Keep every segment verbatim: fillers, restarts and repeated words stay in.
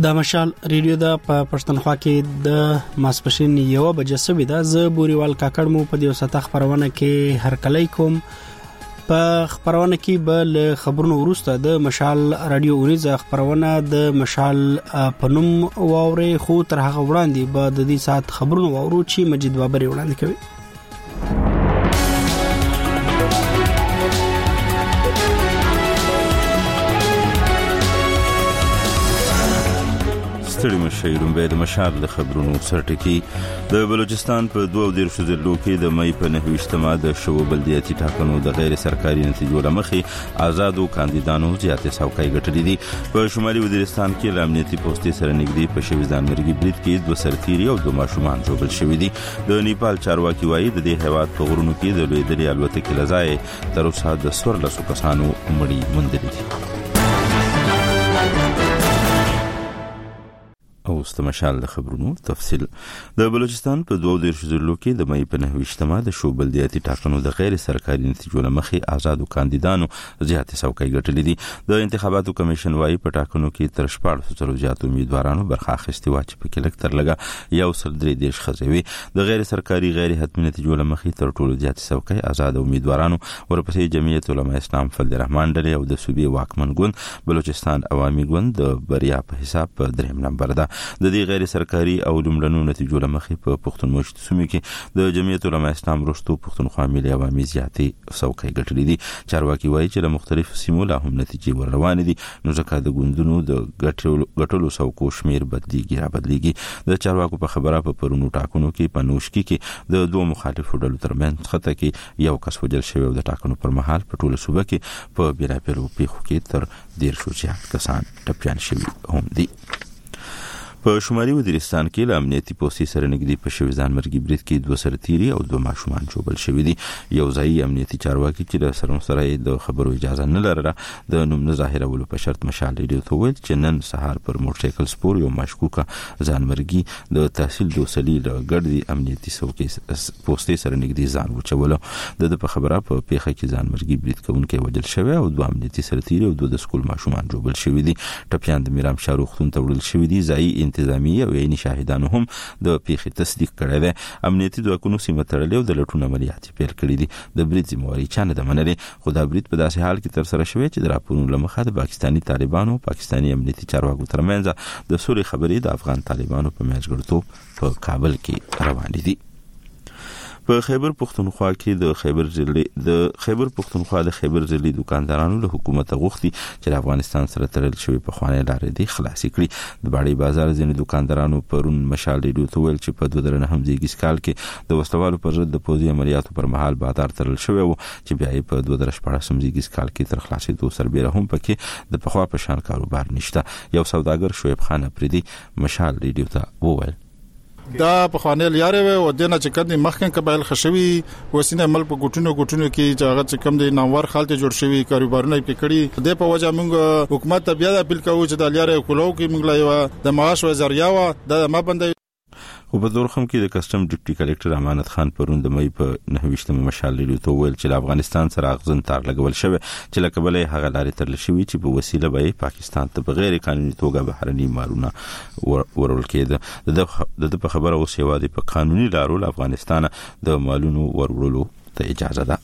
د مشال ریډیو د پښتونخوا کې د ماسپښین یو بجې سوي ده. زه بوريوال کاکړ مو په دې وسته خبرونه کې هر کلی کوم. په خبرونه کې به خبرونو وروسته د مشال رادیو اونیزه خبرونه د مشال پنوم واوري، خو تر هغه وړاندې به د دې سات خبرونو واورو چې مجید بابر وړاندې کوي. ستړي مشایرون به د مشال د خبرونو سرټکی. د بلوچستان په دوه دیرش ضلعو کې د مې په نهه ویشتمه د شو بلدیاتي ټاکنو د غیر سرکاري نتیجو لمخې آزادو کاندیدانو زیاتې څوکۍ ګټلې دي. په شمالي وزیرستان کې د امنیتي پوستې سره نږدې په شوي ځانمرګي برید کې دوه سرتیري او دوه ماشومان ژوبل شوي دي. د نیپال چارواکي وایي د دې هیواد په غرونو کې د لویدلې الوتکې لځای تر اوسه د څوارلسو کسانو مړي موندلي دي. او استمشال د خبرونو تفصیل. د بلوچستان په دوه دیرش ضلعو کې د مې په نهه ویشتمه د شو بلدیاتي ټاکنو د غیر سرکاري نتیجو لمخې آزادو کاندیدانو زیاتې څوکۍ ګټلې دي. د انتخاباتو کمیشن وايي په ټاکنو کې تر شپږ سوه زیات امیدوارانو برخه اخیستې و چې په کې لږ تر لږه یو سل درې دیرش خزوي. د غیر سرکاري غیر حتمي نتیجو لمخې تر ټولو زیاتې څوکۍ آزاد امیدوارانو ورپسې جمعیت علماء اسلام فضل الرحمن ډلې او د صوبې واکمن ګوند بلوچستان عوامي ګوند د بریا په حساب په دریم نمبر ده. د دې غیر سرکاري او لومړنو نتیجو لمخې په پښتون مشت سیمه کې د جمعیت علماء اسلام رښتو پښتونخوا ملي عوامي زیاتې څوکۍ ګټلې دي. چارواکي وایي چې د مختلفو سیمو لا هم نتیجې ور روانې دي، نو ځکه د ګوندونو د ګټلو څوکو شمیر بدلیږي را بدلیږي. د چارواکو په خبره په پرونو ټاکنو کې په نوشکی کې د دوه مخالفو ډلو ترمنځ خطه کې یو کس وژل شوی او د ټاکنو پر مهال په ټوله صوبه کې په بیلابیلو پیښو کې تر دیرشو زیات کسان ټپیان شوي هم دي. په شمالي وزیرستان کې له امنیتي پوستې سره نږدې په شوي ځانمرګي برید کې دوه سرتیري او دوه ماشومان ژوبل شوي دي. یو ځایي امنیتي چارواکي چې د سره سره د خبرو اجازه نه لرله د نوم نه ظاهرولو په شرط مشال ریډیو ته وویل چې نن سهار پر موټرسایکل سپور یو مشکوکه ځانمرګي د تحصیل دوسلي له ګډې امنیتي پوستې سره نږدې ځان وچوله. د په خبره په پیښه کې ځانمرګي برید کوونکی وژل شوی او دوه امنیتي سرتیري او دوه د سکول ماشومان ژوبل شوي دي. ټپیان د میرام شاه روغتون ته وړل شوي دي. ځایي انتظامی او عیني شاهدانو هم د پیښې تصدیق کړی دی. امنیتي ځواکونو سیمه تړلې او د لټون عملیات پیل کړي دي. د برید ذمہواري چا نه ده منلې، خو دا برید په داسې حال کې تر سره شوی چې د راپورونو له مخې د پاکستاني طالبانو پاکستاني امنیتي چارواکو ترمنځ د سولې خبرې د افغان طالبانو په میاشتګړتوب په کابل کې روانې دي. په خیبر پختونخوا کې د خیبر ضلع د خیبر پختونخوا د خیبر ضلع دکاندارانو له حکومت غوښتي چې د افغانستان سره تړل شوی په خوانې لارې دي خلاص کړي. د باړې بازار ځینې دکاندارانو پرون مشال ریډیو ته ویل چې په دوه زره نهم زیږیز کال کې د وسلوالو پر ضد د پوځي عملیاتو پر مهال بازار تړل شوی و چې بیا په دوه زره شپږم زیږیز کال کې تر خلاصېدو سربېره هم پکې د پخوا په شان کاروبار نشته. یو سوداګر شعیب خان افریدي مشال ریډیو ته وویل دا په خوانل یاري و دنه چې کدي مخکن قبایل خشوي وسینه مل په ګټونو ګټونو کې چې هغه چې کم دي نامور خالته جوړ شوی کاروبارونه کې کړي. د په وجه موږ حکومت ته بیا د اپیل کوو چې د لیارې کولو کې موږ لا د معاش و ذریعہ و د ما بندي. خو په دورخم کې د کسٹم ډیپټي کلیکټر امانت خان پرون د مې په نهه ویشتمه مشال ریډیو ته ویل چې افغانستان سره اغزن تار لګول شوی چې لکه بلې هغه لارې ترل شوی چې په وسیله به پاکستان ته بغیر قانوني توګه بهرني مارونه ورول کېده. د په خبره اوس یوازې په قانوني لارو افغانستان د مالونو ورولو ته اجازه ده.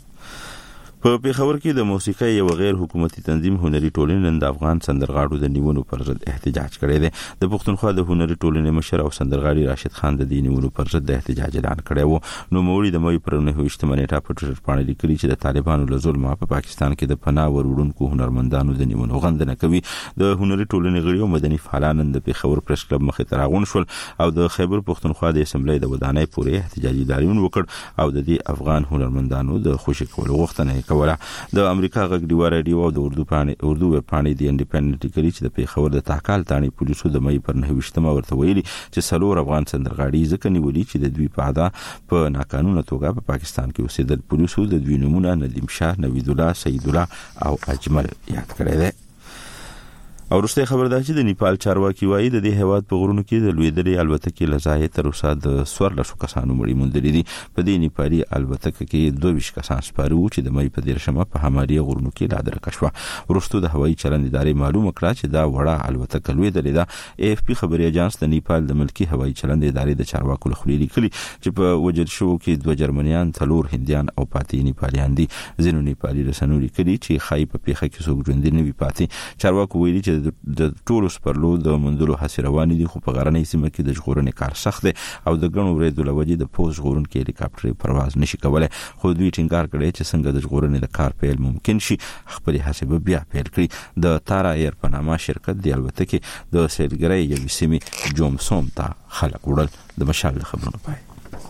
په پیښور کې د موسیقي یو غیر حکومتي تنظیم هنري ټولنې د افغان سندرغاړو د نیونو پر ضد احتجاج کړی دی. د پښتونخوا د هنري ټولنې مشر او سندرغاړي راشد خان د دې نیونو پر ضد د احتجاج اعلان کړی و. نو موري د مې پر نهه ویشتمه نیټه په ټویټر باندې لیکلي چې د طالبانو له ظلم په پاکستان کې د پناه وروړونکو هنرمندانو د نیونو غندنه کوي. د هنري ټولنې غړي او مدني فعالان د پیښور پریس کلب مخې ته راغون شول او د خیبر پښتونخوا د اسمبلی د ودانۍ پورې احتجاجي لاریون وکړ او د دې افغان هنرمندانو د خوشی کولو غوښتنه کوله. د امریکا غږ ډیوا رادیو او د اردو باندې اردو ویب باندې د انډیپندنت کلی چې د پیښور د تحقال تانی پولیسو د مې پر نهه ویشتمه ورته ویلي چې څلور افغان سندرغاړي ځکه نیولي چې د دوی په ادا په ناقانونه توګه په پاکستان کې اوسېدل. پولیسو د دوی نمونه ندیم شاه، نوید الله، سید الله او اجمل یاد کړی دی. او وروسته خبر ده چې د نیپال چارواکي وایي د دې هیواد په غرونو کې د لویدلې الوتکې لزای تر اوسه د څوارلسو کسانو مړي موندلي دي. په دې نیپالي الوتکه کې دوه ویشت کسان سپاره وو چې د مې په دیرشمه په هماري غرونو کې لادرکه شوه. وروسته د هوایي چلند ادارې معلومه کړه چې دا وړه الوتکه لویدلې ده. ای اف پی خبري اژانس د نیپال د ملکی هوایي چلند ادارې د چارواکو لخوا لیکلي چې په وجل شو کې دوه جرمنیان، څلور هندیان او پاتې نیپالیان دي. ځینو نیپالي رسنیو لیکلي چې خای په پیښه کې څوک ژوندي نه وي پاتې. چارواکو ویلي چې د ټولو سپرلو د مندلو هڅې روانې دي، خو په غرنۍ سیمه کې د ژغورنې کار سخت دی او د ګڼو وریدو له وجې د پوز ژغورونکي هلیکاپټر پرواز نشي کولای. خو دوی ټینګار کړی چې څنګه د ژغورنې د کار پیل ممکن شي، خپل هڅې به بیا پیل کړي. د تارا ایر په نامه شرکت د الوتکې د سیلګرۍ یوې سیمې جومسوم ته خلک وړل. د مشال خبرونه پای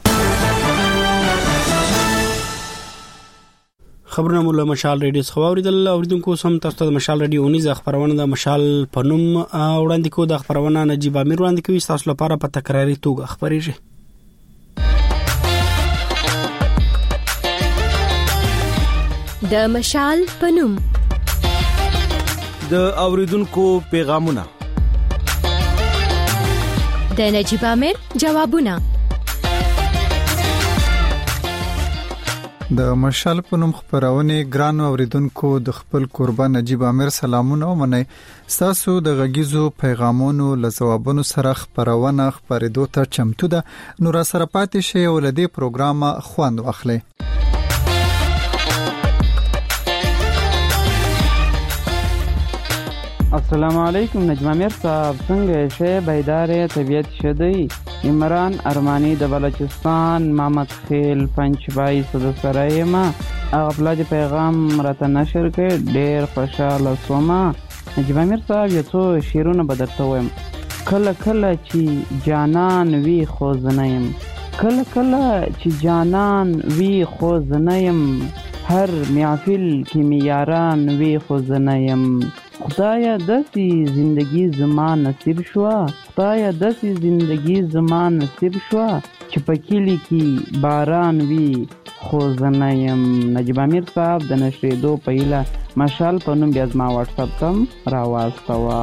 خبرونه مو له مشال ریډیو څخه واوریدل. اوریدونکو سم تاسو ته د مشال ریډیو اونیزه خبرونه د مشال په نوم وړاندې کوو. د خبرونه نجیب امیر وړاندې کوي، تاسو لپاره په تکراری توګه خبرېږي. د مشال په نوم د اوریدونکو پیغامونه، د نجیب امیر جوابونه. د مشال په نوم خبرونه ګران اوریدونکو د خپل قربان نجیب امیر سلامونه ومنئ. تاسو د غږیزو پیغامونو له جوابونو سره خبرونه خبرېدو ته چمتو ده. نو را سره پاتې شئ او له دې پروګرامه خوند واخلئ. السلام علیکم نجم امیر صاحب، څنګه شې؟ بیدار طبیعت شدی. عمران ارمانی د بلوچستان محمد خیل پنچبای سدسرای ما خپل پیغام راته نشر کړ، ډېر خوشاله شوم. نجم امیر صاحب یو څو شعرونه بدرته وایم. کله کله چې جانان وی خو زنیم، کله کله چې جانان وی خو زنیم، هر محفل کې میاران وی خو زنیم. خدایا دسی زندگی زمان نصیب شوا، خدایا دسی زندگی زمان نصیب شوا، چې پکیلی کی باران وی خو زنیم. نجیب امیر صاحب د نشریدو په هیله مشال په نوم بیا زما واټس اپ کم راواستوه.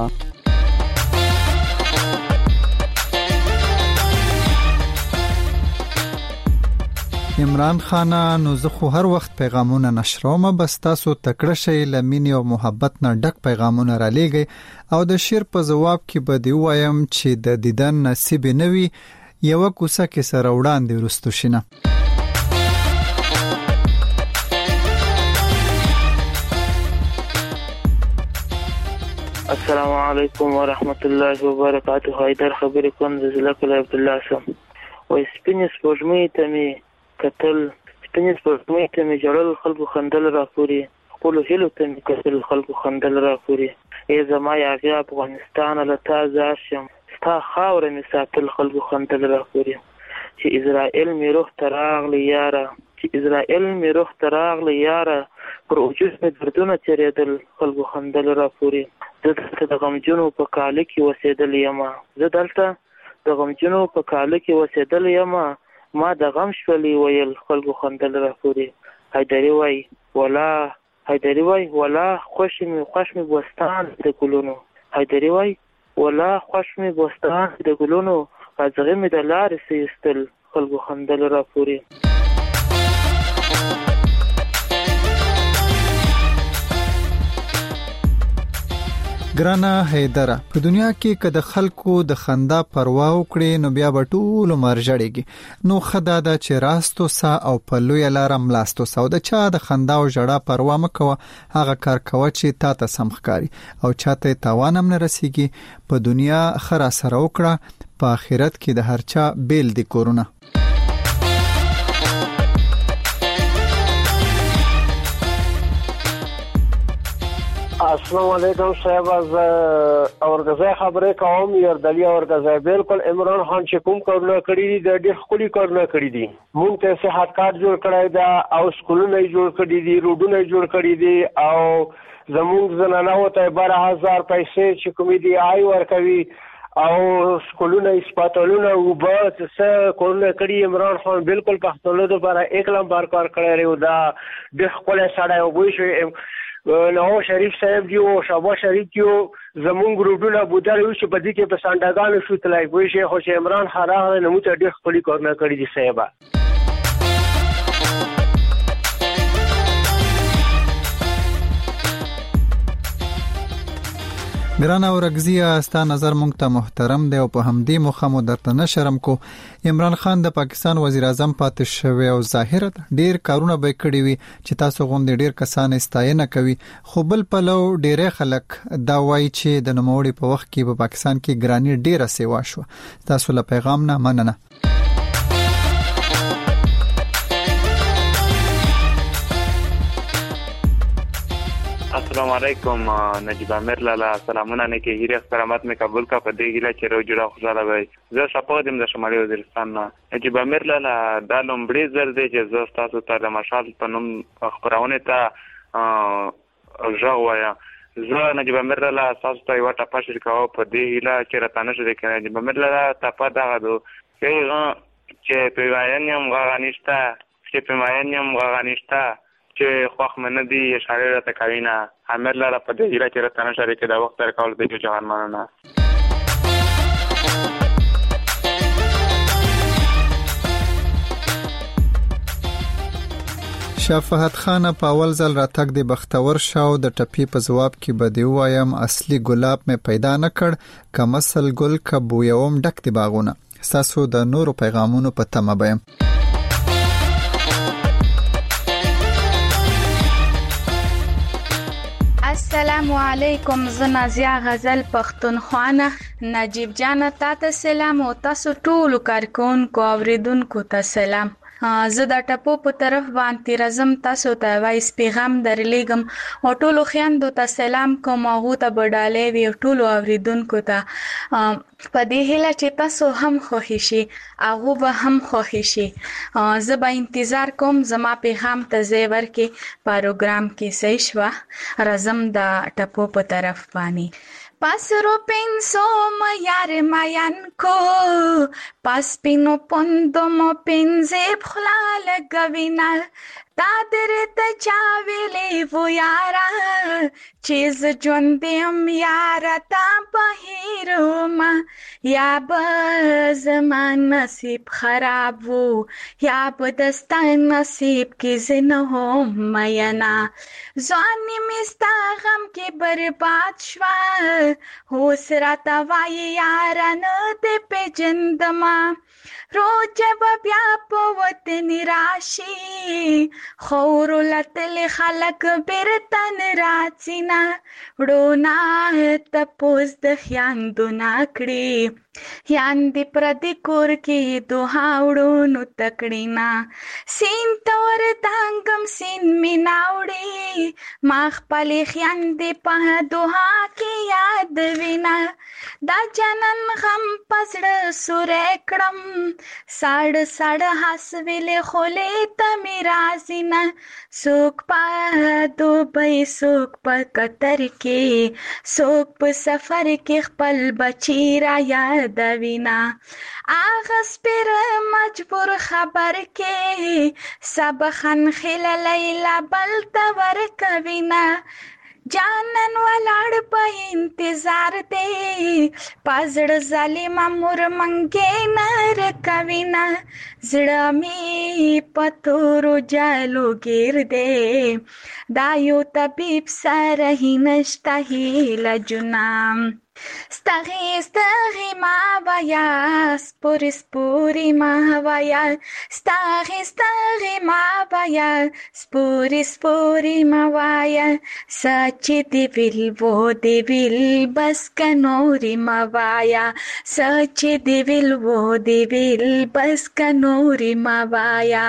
عمران خان، نو زه خو هر وخت پیغامونه نشروم، بس تاسو تکړه شئ، لمینې او محبت نه ډک پیغامونه را لېږئ. او د شعر په جواب کې به دی وایم چې د دیدن نصیب نه وي، یو کوڅه کې سره وړاندې ورستو شینه. السلام علیکم ورحمت الله وبرکاته. حیدر خبرې کوم د ضلع کلی عبدالله سم. وای سپینې سپوږمۍ ته مې کتل، سپینې سپوږمۍ ته مې ژړل، خلکو خندل راپورې، خپلو هیلو ته مې کتل، خلکو خندل راپورې. ای زما یاغي افغانستان له تا زار شم، ستا خاوره مې ساتل، خلکو خندل راپورې. چې اسرائیل مې روح ته راغلی یاره، چې اسرائیل مې روح ته راغلی یاره، پر وجود مې دردونه تېرېدل، خلکو خندل راپورې. زه دلته د غمجنو په کاله کې اوسېدل یم، زه دلته د غمجنو په کاله کې اوسېدل یم، ما د غم شپلې ویل، خلکو خندل راپورې. حیدري وای ولا حیدري وای ولا خوش مې خوش مې بوستان د ګلونو، حیدري وای ولا خوش مې بوستان د ګلونو، ازغې مې د لارې سیستل، خلکو خندل راپورې. ګرانه حیدره، په دنیا کې که د خلکو د خندا پروا وکړي نو بیا به ټول عمر ژړېږي. نو خدا دا چې راستو سا او په لویه لاره ملاستو سا، او د چا د خندا او ژړا پروا مه کوه، هغه کار کوه چې تا ته سم ښکاري او چاته تاوان هم نه رسیږي. په دنیا ښه راسره وکړه، په آخرت کې د هر چا بیل دي کورونه. السلام علیکم صاحب، از اورګزای خبرې کوم. یردلی اورګزای بالکل عمران خان چې کوم کارونه کړی دي د ډېر ښکلي کارونه کړی دي. مونږ ته صحت کارت جوړ کړی دا او سکولونه جوړ کړي دي، روډونه جوړ کړي دي، او زمونږ زنانو ته بارہ هزار پیسې چې کومې دي آی ورکوي، او سکولونه سپټالونه او بس څه کارونه کړي. عمران خان بالکل پښتنو لپاره ایک نمبر کار کړی دی. دا ډېر ښکلی سړی او وای شو نواز شریف صاحب دی او شاباش شریف دی زمون ګروډونه بودل چې په دې کې په سانډاګانو شو تلای کوي شیخ خوش عمران خراغه نمو ته ډېر خپل کارونه کړی دي صاحب. ګران اورګزیا ستا نظر مونږ ته محترم دی او په همدې مخه مو درته نشرم کو عمران خان د پاکستان وزیر اعظم پاتې شوی او ظاهرا ډیر کارونه به کړی وي چې تاسو غوندې ډیر کسان استاینه کوي خو بل پلو ډیر خلک دا وایي چې د نوموړي په وخت کې په پاکستان کې ګرانی ډیره سیوا شو. تاسو له پیغام نه مننه. السلام علیکم نجیب امیر لالا سلامونه نه کې هیره سلامات می قبول کا په دې ګله چې رو جوړه خوشاله وي. زه شپږم د شمالي وزیرستان نه نجیب امیر لالا د لومړي ځل دی چې زه تاسو ته د مشال په نوم خبرونه ته ژغوایا. زه نجیب امیر لالا تاسو ته یو ټاپه شریکاو په دې ګله چې راتانه شې کې نجیب امیر لالا ټاپه دغه دو چې په وایانیم غانیشتا چې په وایانیم غانیشتا چې خوښ منه دي اشاره راته کوي نه امیر لاله په دې ځای کې راته نشاره کې دا وخت تر کول د جهان مننه. شفاعت خان په اول ځل راتګ د بختور شاو د ټپی په جواب کې بده وایم اصلي ګلاب مې پیدا نه کړ کم اصل ګل کبو یوم ډک دی باغونه. تاسو د نورو پیغامونو په تمه بیم. السلام علیکم زه نازیه غزل پښتونخوا نجیب جان تاسو سلام او تاسو ټول کارکونکو اوریدونکو ته سلام. زه د ټپو په طرف باندې رزم تاسو ته وایس پیغام درلېګم او ټولو خیاندو ته سلام کوم او ته بډالې وی ټولو اوریدونکو ته په دې هیله چې تاسو هم خوښ شي هغه به هم خوښ شي. زه به انتظار کوم زما پیغام ته زیور کې پروګرام کې صحیح شو رزم د ټپو په طرف باندې. Pasro penso mayare mayan ko pas pino pondo mo penze bkhla gavina tadre ta chavele vo yara chiz jondem yara ta bahiroma ya bazman nasib kharab wo ya badastan nasib ki zinho mayana zani mistagam ki barbaad shwa होस राता वाये यारन दे पे जिंदमा रोज बब्या पवत निराशी खौर लतल खलक बिरतन राचिना उड़ोना तपोस दखयान दुनाकड़ी यान दी प्रदि कोर की दुहावड़ो नु तकड़ीना सीन तोर दांगम सीन मिनावड़ी माख पले खयान दी पह दुहा की याद विना दा जनन गम पसड़ सुरेकड़म साड़ साड़ हसविले खोले तमिराजिना सुख पा दो बई सुख पा कतर के सुख पा सफर के खपल बचीरा याद विना आगस पर मजबूर खबर के सब खन खिल लैला बल तवर कविना जानन वलाड़ पे इंतजार दे पाजड़ जालिमा मुर मंगे नर कविना जड़ा में पथोरो जालो गिर दे दायो तबीब सरही नष्टा ही लजुनाम Staghi staghi mavaya spuri spuri mavaya staghi staghi mavaya spuri spuri mavaya sachi divil wo divil bas kanori mavaya sachi divil wo divil bas kanori mavaya.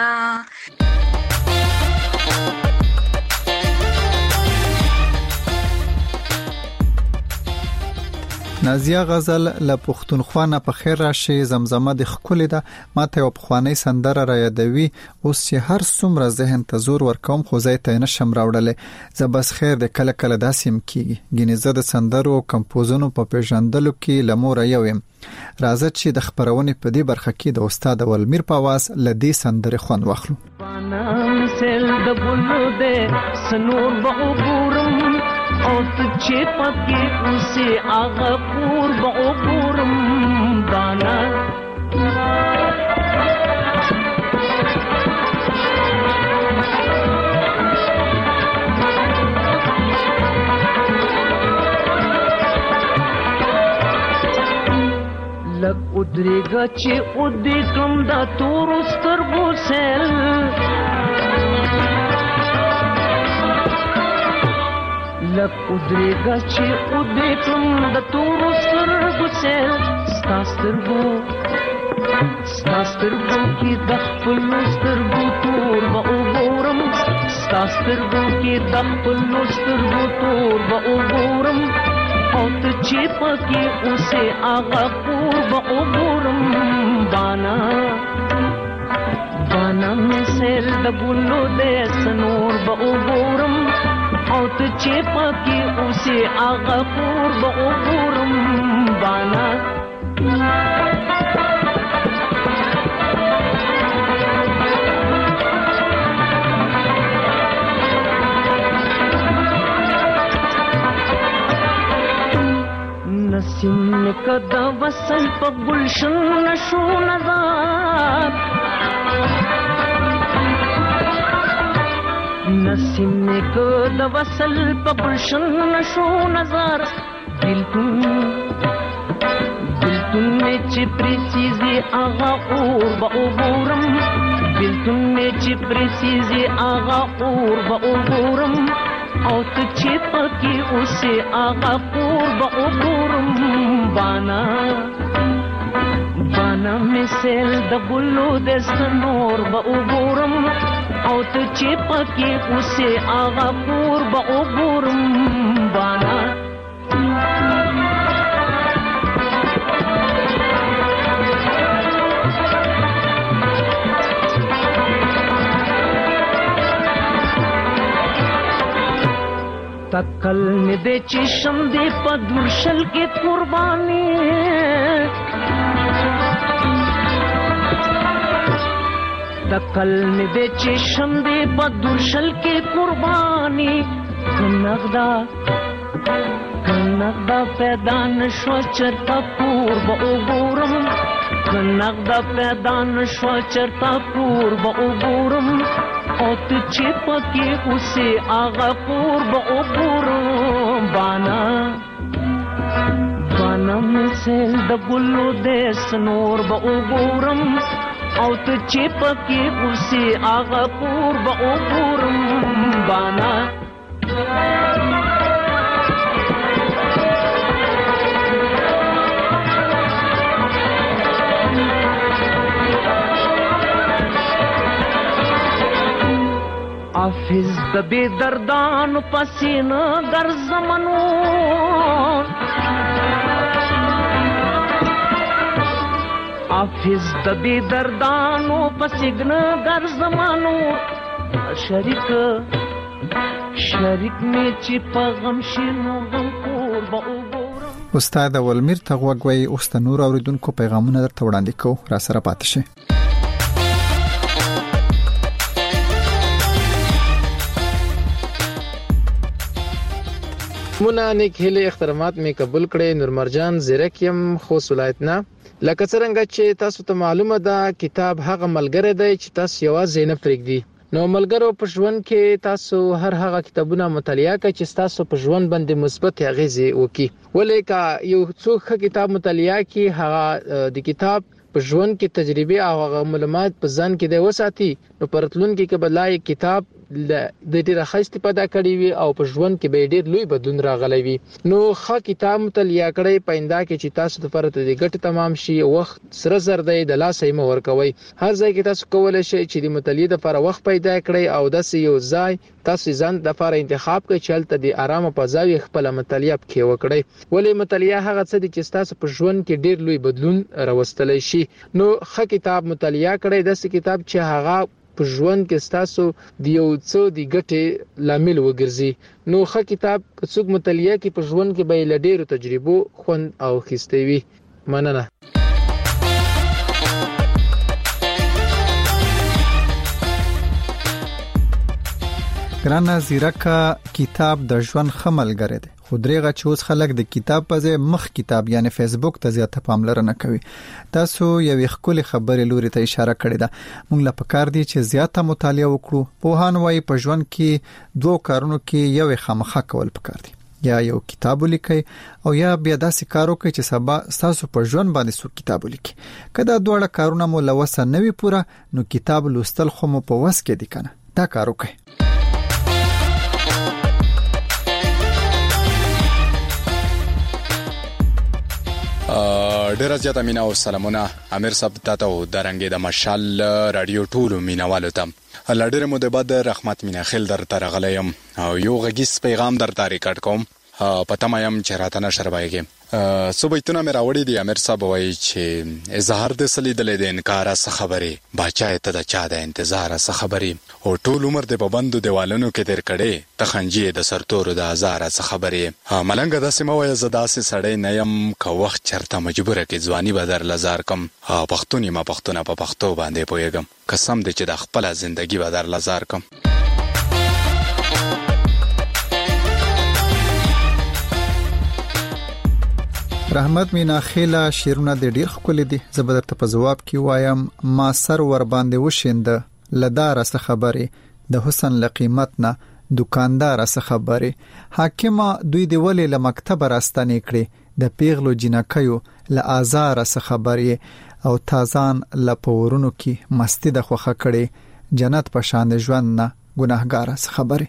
نازیه غزل له پښتونخوا نه په خیر راشي زمزمه د خولې ده ماته یو پخوانی سندره را یادوي اوس چې هر څومره ذهن ته زور ورکوم خو زه ته نشم راوړلې زه بس خیر د کله کله داسې کیږي ګینه زه د سندرو او کمپوزونو په پیژندلو کې لمور یوم راځه چې د خبرونه په دې برخه کې د استاد ولمیر پاواز لدی سندره خوان واخلو. بانا مثل د بلو دې سنور به وګورم او ته چې پکې اوسې هغه کور به وګورم بانا لک ادریگا چی ادی کم دا تور سترگو سیل لک ادریگا چی ادی کم دا تور سترگو سیل ستا سترگو ستا سترگو کی دخپلو سترگو تور با اوگورم ستا سترگو کی دخپلو سترگو تور با اوگورم او ته چې پکې اوسې هغه کور به وګورم بانا بانا مثل د ګلو دې سنور به وګورم او ته چې پکې اوسې هغه کور به وګورم بانا نسیم کدا وصل په گلشن نشو نظر نسیم کدا وصل په گلشن نشو نظر دلتون دلتون میں چپری چیزی آغا اور با اوگورم دلتون میں چپری چیزی آغا اور با اوگورم او ته چې پکې اوسې هغه کور به وګورم بانا بانا مثل د ګلو د سنور به وګورم او ته چې پکې اوسې هغه کور به وګورم بانا تکل می دے چشم دے پدرشل کے قربانی تکل می دے چشم دے پدرشل کے قربانی کنغدا کنغدا پیدا نشو چرتا کور با اوگورم کنغدا پیدا نشو چرتا کور با اوگورم او ته چې پکې اوسې هغه کور به وګورم بانا بانا مثل د ګلو د سنور به وګورم او ته چې پکې اوسې هغه کور به وګورم بانا حافظ د بی دردانو پسینه ګرځمنو حافظ د بی دردانو پسینه ګرځمنو شریک شریک می چې په غم شینو غم کور به وګورم استاد ولمیر تغوګوي اوس د نور اوریدونکو پیغامونه درته وړاندې کوو را سره پاتې شئ مونږ نیک هله احترامات می قبول کړي نور مرجان زیرکیم خو ولایتنا لکه څنګه چې تاسو ته معلومه ده کتاب هغه ملګری دی چې تاسو یوازې نه پرېږدي نو ملګرو په ژوند کې تاسو هر هغه کتابونه مطالعه کړئ چې تاسو په ژوند باندې مثبت اغیزه وکړي ولیکا یو څوک کتاب مطالعه کوي هغه د کتاب په ژوند کې تجربه او هغه معلومات په ځان کې دی وساتي نو پرتلون کې کبلای کتاب د ډیره خاصه پیدا کړی وي او په ژوند کې به ډیر لوی بدلون راغلی وي نو ښه کتاب مطالعه کړئ پاینده کې چې تاسو لپاره د ګټه تمام شي وخت سره زر دی د لاسه مو ورکوي هر ځای کې تاسو کولای شئ چې د مطالعې لپاره وخت پیدا کړئ او د یو ځای تاسو ځان د لپاره انتخاب کړئ چې هلته د آرامه په ځای خپل مطالعه کې وکړئ ولې مطالعه هغه څه دي چې تاسو په ژوند کې ډیر لوی بدلون راوستلی شي نو ښه کتاب مطالعه کړئ د کتاب چې هغه په ژوند کې تاسو د یو څو د ګټې لامل وګرځي نو ښه کتاب که څوک مطالعه کې په ژوند کې به له ډیرو تجربو خوند او خسته وي مننه ګرانه زیرکه کتاب د ژوند خملګری دی، خو درېغه چې اوس خلک د کتاب په ځای مخ کتاب یعنی فیسبوک ته زیاته پاملرنه کوي. تاسو یو خپل خبرې لوري ته اشاره کړې ده. موږ لا پکار دي چې زیاته مطالعه وکړو. په هان وای په ژوند کې دوه کارونو کې یو خامخا کول پکار دي، یا یو کتاب ولیکي او یا بیا داسې کار وکړئ چې سبا تاسو په ژوند باندې سو کتاب ولیکي. کله دوه کارونه مو لوسه نوي پوره نو کتاب لوستل خو مو په وس کې دي کنه، دا کار وکړئ. ډیره زیاته مینا او سلامونه امیر صاحب تاسو درنګې د مشال رادیو ټولو مینوالو ته لړډره مو د بعد رحمت مینا خل در ترغلیم او یو غږیس پیغام در تاریخ کټ کوم پته مې هم چرته نشر وایي صوبېتونه مې راوړې دي. امیر صاحب وایي چې اظهار د سلیدلې د انکار څخه خبرې باچا ته د چا د انتظار څخه خبرې او ټول عمر د پابندو دیوالونو کې تیر کړي تخنجي د سرتور د هزار څخه خبرې ملنګ د سیمه وایي زدا سي سړې نیم کو وخت چرته مجبور کې ځواني بدر لزار کم پښتوني ما پښتونه په پښتو باندې پويګم قسم دې چې د خپل ژوندۍ بدر لزار کم. رحمت مینا خیلا شیرونه د ډیر خپل دي. زبر ته په جواب کې وایم ما سر ور باندې وشیند لدار څه خبره د حسن لقیمت نه دکاندار څه خبره حاکمه دوی دی ولې ل مکتب راستنې کړي د پیغلو جنکیو ل آزار څه خبره او تازان ل پورونو کې مستی د خوخه کړي جنت په شان ژوند نه ګناهګار څه خبره.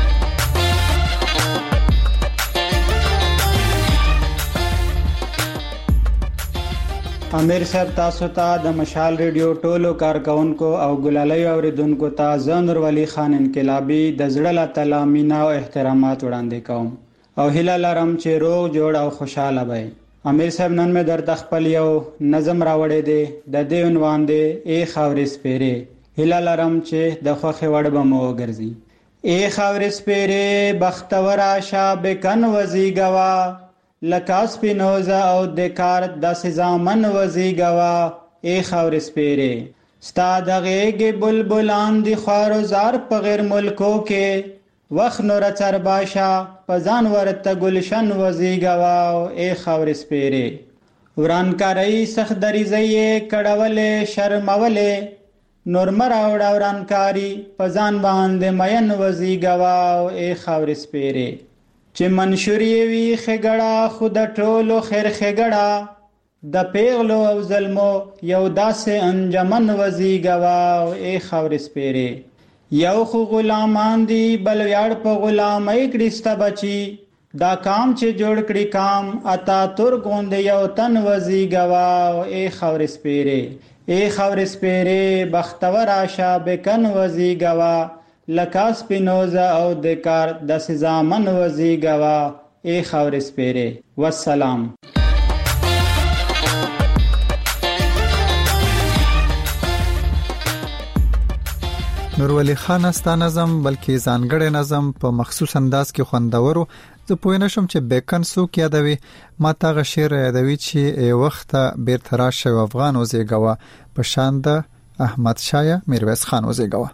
امیر صاحب تاسو ته د مشال ریډیو ټولو کارکونکو او ګلالۍ اوریدونکو ته زنور ولی خان انقلابی د زړه له تله مینا او احترامات وړاندې کوم او هیله لرم چې روغ جوړ او خوشاله وئ. امیر صاحب نن مې درته خپل یو نظم راوړی دی، د دې عنوان دی ای خاورې سپېرې. هیله لرم چې د خوښې وړ به مو وګرځي. ای خاورې سپېرې بختوره شه بکن وزیږوه لکاس پینوزا او دکار داسې زامن وزیږوا. ای خاورې سپېرې ستا د غېږې بلبلان دي خوارزار په غیر ملکو کې وخت نوره چرباشه په ځان ورته گلشن وزیږوا. ای خاورې سپېرې ورانکارۍ سخت دریځۍ یې کړولې شرمولې نور مه راوړه ورانکاري په ځان باندې مین وزیږوا. ای خاورې سپېرې چې منشوري وي خګړه خود ټولو خیر خګړه د پیغلو او ظلمو یو داسې انجمن وزیږوا. ای خاورې سپېرې یو خو غلامان دي بل ویاړ په غلامۍ کړي ستا بچي دا کام چې جوړ کړي کام اتا تور غوندې یو تن وزیږوا. ای خاورې سپېرې ای خاورې سپېرې بختور آشا بکن وزیږوا لکاس پینوزا او دکار دس زامن وزیږوا. ای خاورې سپېرې والسلام. نور ولی خان استا نظم بلکې ځانګړی نظم په مخصوص انداز کې خوندورو. زه پوه نه شم چې بیکن څوک یادوي. ما تاغه شعر یادوي چې ای وخت بیرته راشه افغان وزیږوا په شان د احمد شاه میرویس خان وزیږوا.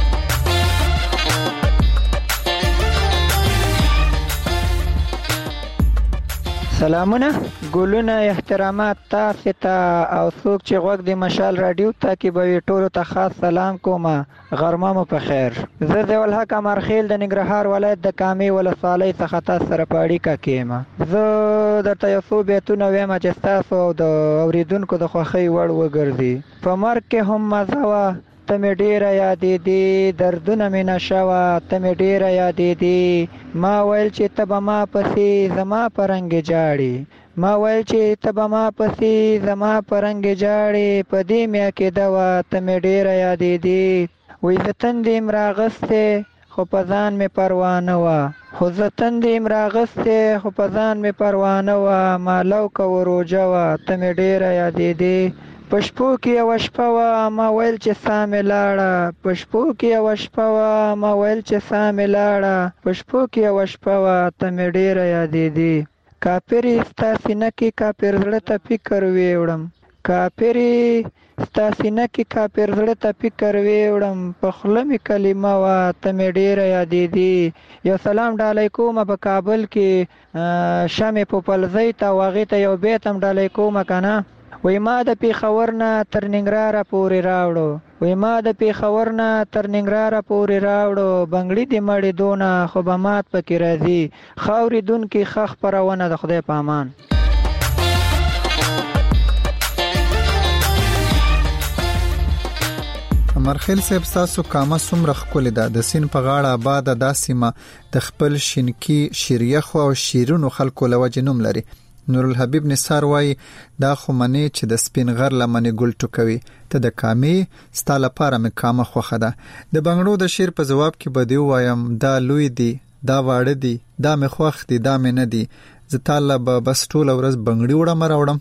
سلامونه ګلونه احترامات تاسو ته او څوک چې غوږ دی مشال رادیو ته کې به ټولو ته خاص سلام کوم. غرمه مو په خیر. زه د ولحق امرخیل د ننګرهار ولایت د کامې ولسوالۍ څخه تاسو سره په اړیکه کې یم. زه درته یو څو بیتونه وایم چې تاسو او د اوریدونکو د خوښۍ وړ وګرځي. په مرګ کې هم مزه وه ته مې ډېره یادېدې دردونه مې نشوه ته مې ډېره یادېدې ما ویل چې ته به ما پسې زما په رنګ جاړې ما ویل چې ته به ما پسې زما په رنګ جاړې په دې مې عقیده وه ته مې ډېره یادېدې وایي زه تندې م راغستې خو په ځان مې پروا نه وه خو زه تندې م راغستې خو په ځان مې پروا نه وه ما لوکه و روژه وه ته مې ډېره یادېدې په شپو کې یوه شپه وه ما ویل چې ساه مې لاړه په شپو کې یوه شپه وه ما ویل چې ساه مې لاړه په شپو کې یوه شپه وه ته مې ډېره یادېدې کافر یې ستا سینه کې کافر زړه ته فکر ویوړم کافری ستاسینه کې کافر زړه ته فکر ویوړم په خوله مې کلمه وه ته مې ډېره یادېدې یو سلام ډالۍ کوم په کابل کې شمې پوپلزۍ ته او هغې ته یو بیت هم ډالۍ کوم که نه وی ما د پېښور نه تر ننګرهاره پورې راوړو وی ما د پېښور نه تر ننګرهاره پورې راوړو بنګړي دې مړې دونه خو به مات پکې راځي ښه اورېدونکي ښه خپرونه د خدای په امان. مرخیل صاحب تاسو کامه څومره ښکلې ده د سیند په غاړه آباده دا سیمه د خپل شینکي شیریخو او شیرونو خلکو له وجې نوم لري. نورالحبیب نثار وایي دا خو منې چې د سپین غر لمنې ګل ټوکوي ته د کامې ستا لپاره مې کامه خوښه ده. د بنګړو د شعر په ځواب کې به دې ووایم دا لوی دی دا واړه دی دا مې خوښ دی دا مې نه دی زه تاله به بس ټوله ورځ بنګړي وړم راوړم.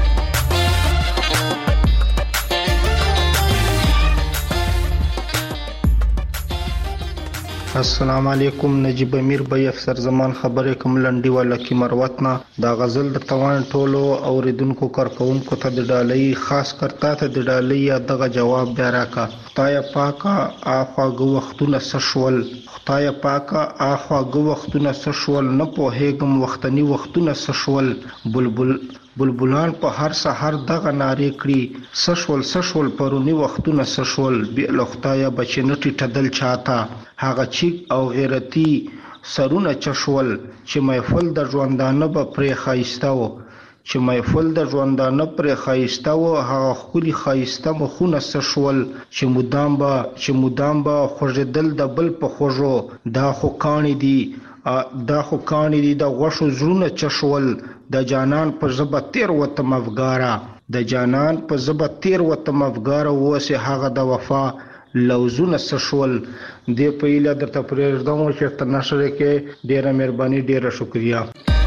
السلام علیکم. نجیب امیر بھائی افسر زمان خبرې کوم لنډي والا کی مروتنا دا غزل د توان ټولو اوریدونکو کارکونکو ته د ډالۍ خاص کرتا ته د ډالۍ یا دغه جواب بیا راکا. خدای پاکه اخواګه وختونه سشول خدای پاکه اخواګه وختونه سشول نه پوهېږم وختنی وختونه سشول بلبل بلبلان په هر سحر دغه نارې کړي سشول سشول پرونی وختونه سشول بیا له خدایه بچې نه ټیټدل چاته هغه چیک او غیرتی سرونه چشول چې محفل د ژوندانه به پرې ښایسته و چې محفل د ژوندانه پرې ښایسته و هغه ښکلي ښایسته مخونه سشول چې مدام به چې مدام به خوږېدل د بل په خوږو دا خو کاڼي دي دا خو کاڼي دي د غوښو زړونه چشول د جانان په ژبه تیر وتم افګاره د جانان په ژبه تیر وتم افګاره اوسې هغه د وفا لوزونه سشول دې په ایله درته پرېږدم چې تر نشره کې ډېره مهرباني ډېره شکریا.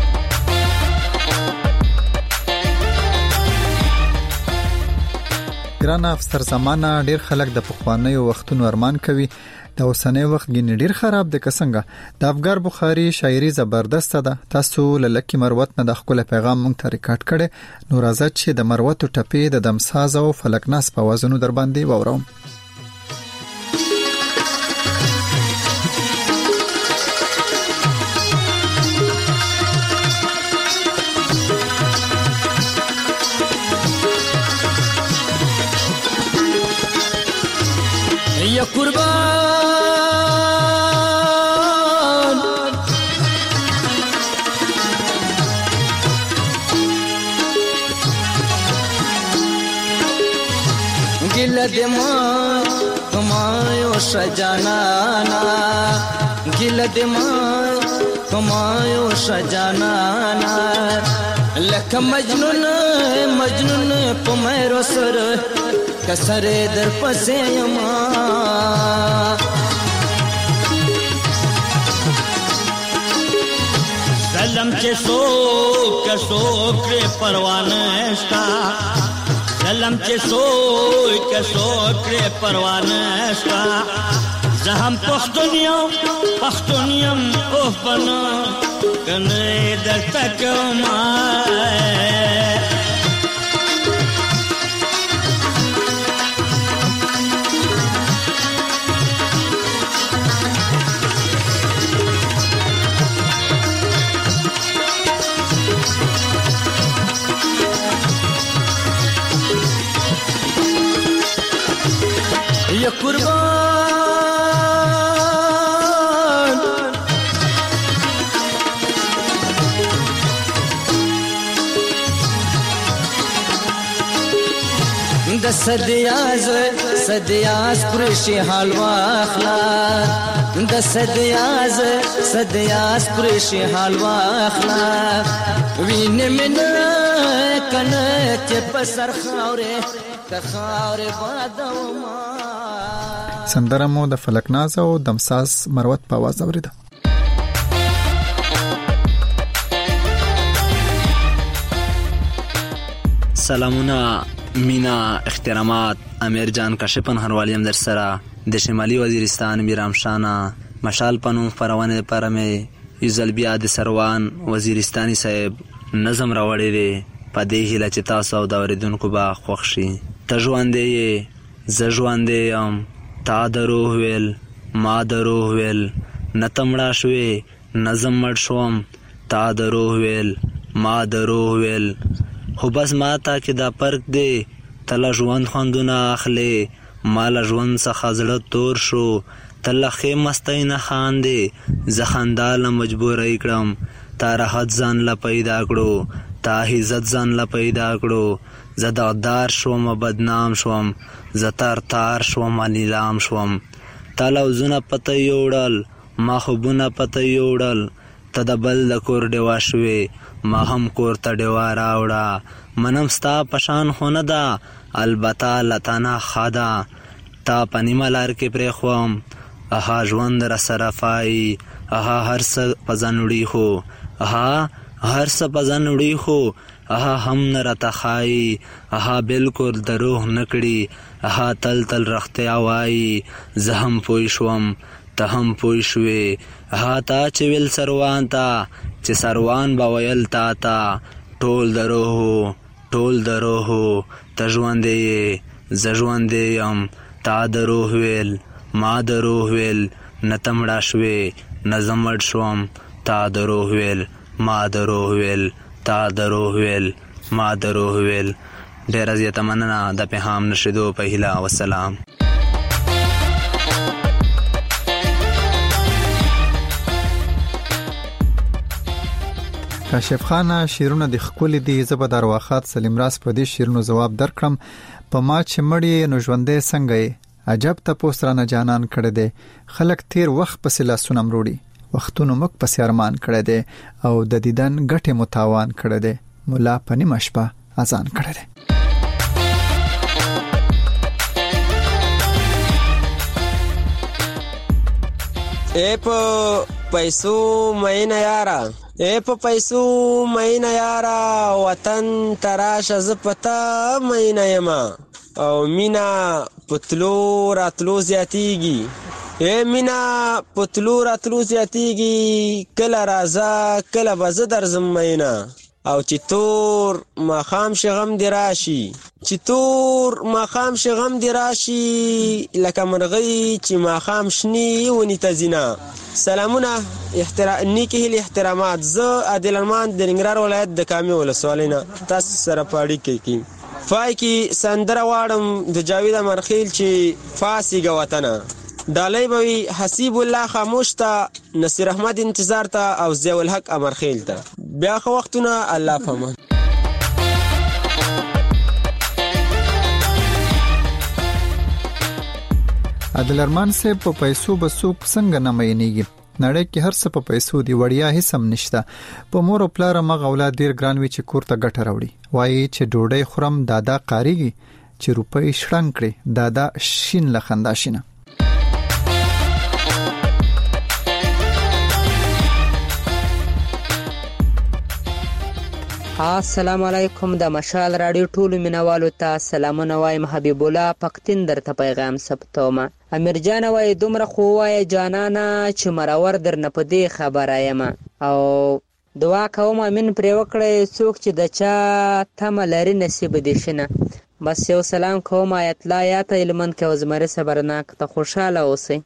ګران افسر زمانه ډېر خلک د پخوانیو وختونو ارمان کوي د اوسنۍ وخت ګینې ډېر خراب دی که څنګه. د افګار بخاري شاعري زبردسته ده. تاسو له لکي مروت نه د ښکلی پیغام مونږ ته ریکارډ کړی نو راځه چې د مروتو ټپې د دمساز او فلکناس په اوازونو در باندې واورم. یا قربان گل دماغ کمایو شجانانا گل دماغ کمایو شجانانا لک مجنون مجنون پمیرو سر کسر در پسے یما سلم چه سو کسو کر پروانشتا سلم چه سو کسو کر پروانشتا زهم پختونیم پختونیم اوه بنا کنه در تکمای یا قربان د صدیاز صدیاز پرشي حال واخلا د صدیاز صدیاز پرشي حال واخلا وینه من کنه چې پسر خاورې که خاورې بادوما. سندره مو د فلکناز او دمساز مروت په आवाज اوریده. سلامونه مینا احترامات امیر جان کاشفن هروالیم در سره د شمالي وزیرستان میرامشانا مشال پنو پروانه پرمه یزل بیا د سروان وزیرستاني صاحب نظم راوړی دی په دې هیله چې تاسو او د اوریدونکو به خوښ شي. ته ژوندی یې، زه ژوندی یم، تا دروغ ویل، ما دروغ ویل، نه ته مړه شوې نه زه مړ شوم، تا دروغ ویل، ما دروغ ویل. خو بس ما ته کې دا فرق دی، ته له ژوند خوندونه اخلې، ما له ژوند څخه زړه تور شو. ته له ښې مستۍ نه خاندې، زه خندا له مجبوری کړم. تا راحت ځان له پیدا کړو، تا عزت ځان له پیدا کړو. زه دغدار شوم بدنام شوم، زه تار تار شوم نیلام شوم. تا لوزونه پته یوړل، ما خوبونه پته یوړل. ته د بل د کور ډیوا شوې، ما هم کور ته ډیوا راوړه. منم ستا پشان خو نه ده، البته له تا نه ښه ده. تا په نیمه لار کې پرېښوم، اها ژوند را سره پایي، اها هر څه په ځان وړي خو، اها هر څه په ځان وړي خو، اها هم نه راته ښایي، اها بالکل دروغ نه کړي، اها تل تل رښتیا وایي. زه هم پوه شوم، ته هم پوه شوې، اها تا چې ویل سروان ته، چې سروان به ویل تا ته، ټول دروغ ټول دروغ. ته ژوندی یې، زه ژوندی یم، تا دروغ ویل، ما دروغ ویل، نه ته مړه شوې نه زه مړ شوم، تا دروغ ویل، ما دروغ ویل، تا دروغ ویل، ما دروغ ویل. ډېره زیاته مننه د پیغام نشریدو په هیله. وسلام. کاشف خان شیرونه د خپل دی زبر درواخات سلیم راس په دې شیرونو جواب درکړم. په ما چې مړی نو ژوندې څنګه عجب ته پوسرانه جانان کړه دے، خلک تیر وخت پس لاسونه مروړي، وختونو مک پس ارمان کړه دے، او د دیدن غټه متاوان کړه دے، مولا پنی مشپا اذان کړه دے. اے په پیسو مینه یارا، اے په پیسو مینه یارا، وطن تراشه ز پتا مینه یما، او مینا پتلو راتلو زیاتیږي، اے مینا پتلو راتلو زیاتیږي، کله رازا کله بز درځم مینا، او چې تور مخام شغم دی راشي، چې تور مخام شغم دی راشي، لکه مرغی چې مخام شنی ونی تزینا. سلامونه احترام نیکی هیل احترامات. زه عادل ارمان د ننګرهار ولایت د کامې ولسوالینا تاسو سره پاړی کوي. فای کی سندره واړم د جاوید امرخیل چې فاسیګه وطنه، ډالۍ بوي حسیب الله خاموش ته، نصیر احمد انتظار ته، او ضیاء الحق امرخیل ته. بیا خو وختونه الله پامان. عادل ارمان سے په پیسو بسوک څنګه نه مینېږي، نړۍ کې هر څه په پیسو دی، وړیا هیڅ هم نشته. په مور او پلار مغه اولاد ډیر ګران وي چې کور ته ګټه راوړي، وایي چې ډوډۍ خورم دادا قاریږي، چې روپۍ شړنګ کړي دادا شین لخندا شینه. السلام علیکم. د مشال رادیو ټولو مینوالو ته سلامونه وایم. حبیب الله پختین درته پیغام ثبتوم. امیر جان وای دومره خو وای جانانا چې مرور درنه په دې خبره یم، او دعا کوم امین پر وکړې څوک چې د چا تم لري نصیب دي شنه. بس یو سلام کوم آیت لا یا ته علمن کې وزمره صبرناک ته خوشاله اوسئ.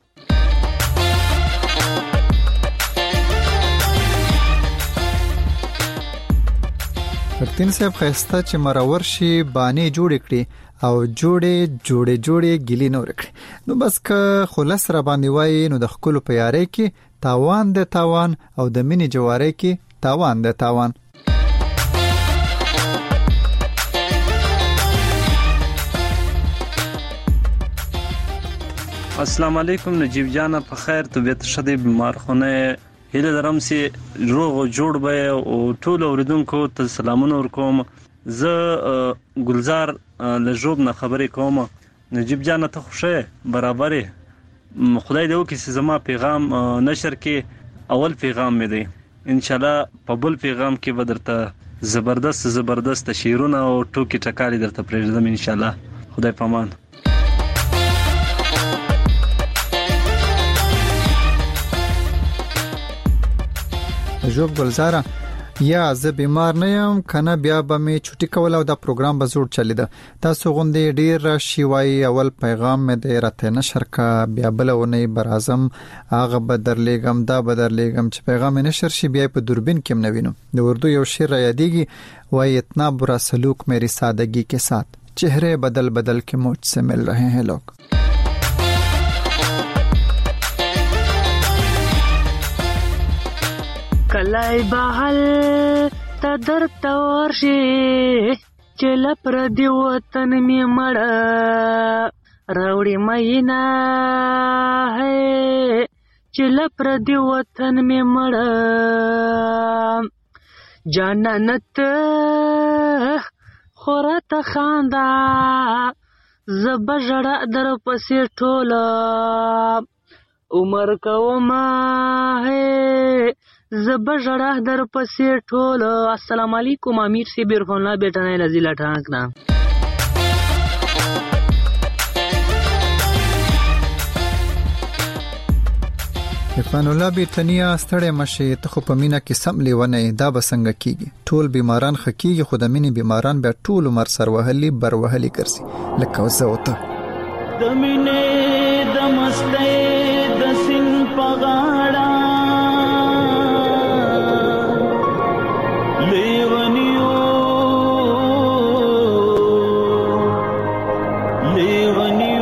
پښتون صاحب خسته چې مرور شي باندې جوړ کړي او جوړې جوړې جوړې ګلی نور کړي، نو بس که خلاص را باندې وای نو د خپل پیارې کې تاوان د تاوان او د مینې جوارې کې تاوان د تاوان. السلام علیکم. نجیب جان په خیر، طبیعت شدی بیمار خونه هله درم سي روغ جوړ به او ټول اوریدونکو ته سلامونه ورکوم. زه ګلزار لجوب نه خبرې کوم. نجیب جان ته خوشه برابرې خدای دې وکړي چې زما پیغام نشر کې اول پیغام مې دی، ان شاء الله په بل پیغام کې به درته زبردست زبردست شعرونه او ټوکی ټکالي درته پرېږدم ان شاء الله. خدای پامان. جوب ګلزار یا زه بیمار نه یم کنه بیا به می چټي کول او دا پروګرام به زوړ چلیده. تاسو غوندې ډیر راشي وای اول پیغام مې د راته نشر کا بیا بلونه برازم هغه بدرلېګم دا بدرلېګم چې پیغام نشر شي بیا په دوربین کې منوینم. د اردو یو شعر را یادېږي وای اتنا برا سلوک میری سادگی के साथ चेहरे बदल बदल के मुझसे मिल रहे हैं लोग. کلای بحل تدر تورشي چل پر دی وطن می مړه راوړي مینا ہے چل پر دی وطن می مړه جانانت خورت خاندا زبجړه در پسې ټوله عمر کوما ہے زبجړه در پسې ټوله. السلام علیکم امیر سی بیرخون الله بیٹا نه لذیلا ټانک نا عرفان الله بیتنیا ستړی مشه ته خو په مینا کې سم لیونه دا بسنګ کیږي. ټول بیماران خکیږي خو د مینې بیماران به ټول عمر سر وهلي بر وهلي ګرځي لکه وزوته د مینې د مستۍ د سین پغاړه لیونیو لیونیو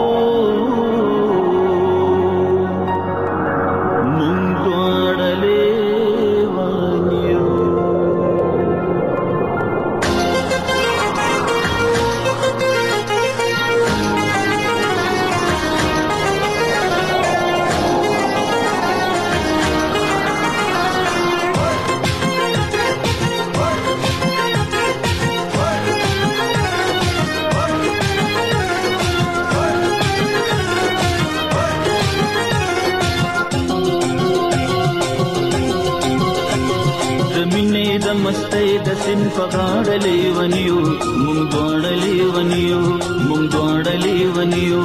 سن پغاړلې ونیو مونږ غاړلې ونیو مونږ غاړلې ونیو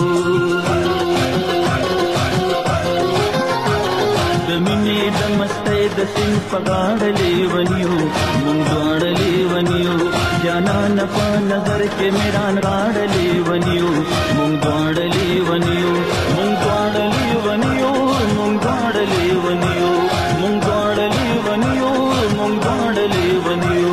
د مینې د مستۍ د سن پغاړلې ونیو مونږ غاړلې ونیو جانان په نظر کې میران غاړلې ونیو مونږ غاړلې ونیو مونږ غاړلې ونیو مونږ غاړلې ونیو مونږ غاړلې ونیو مونږ غاړلې ونیو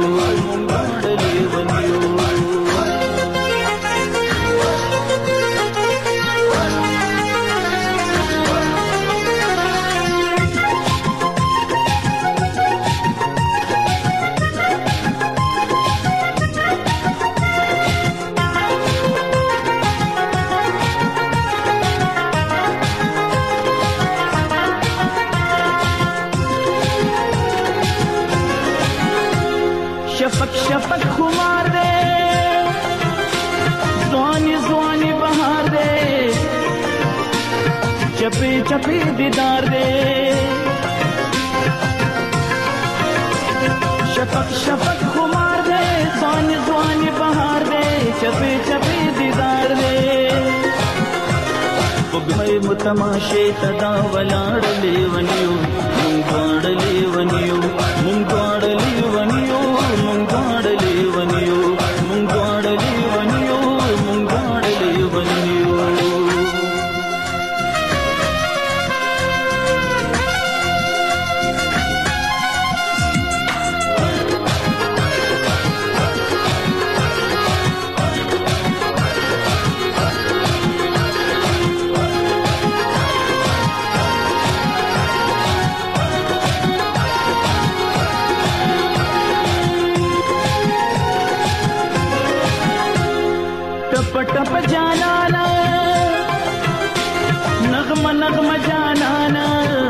شفق شفق خمار دے زوانی زوانی بہار دے چپی چپی دیدار دے شفق شفق خمار دے زوانی زوانی بہار دے چپی چپی دیدار دے بگمئی متماشے تدا ولاڑلے ونیو منگاڑلے ونیو منگاڑلے ونیو منگاڑلے ونیو منگاڑلے ونیو منگاڑلے ونیو टप जानाना नगमा नगमा जानाना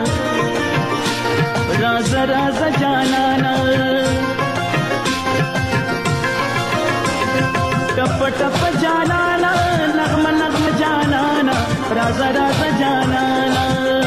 राज राज जानाना टप टप जानाना नगमा नगमा जानाना राज राज जानाना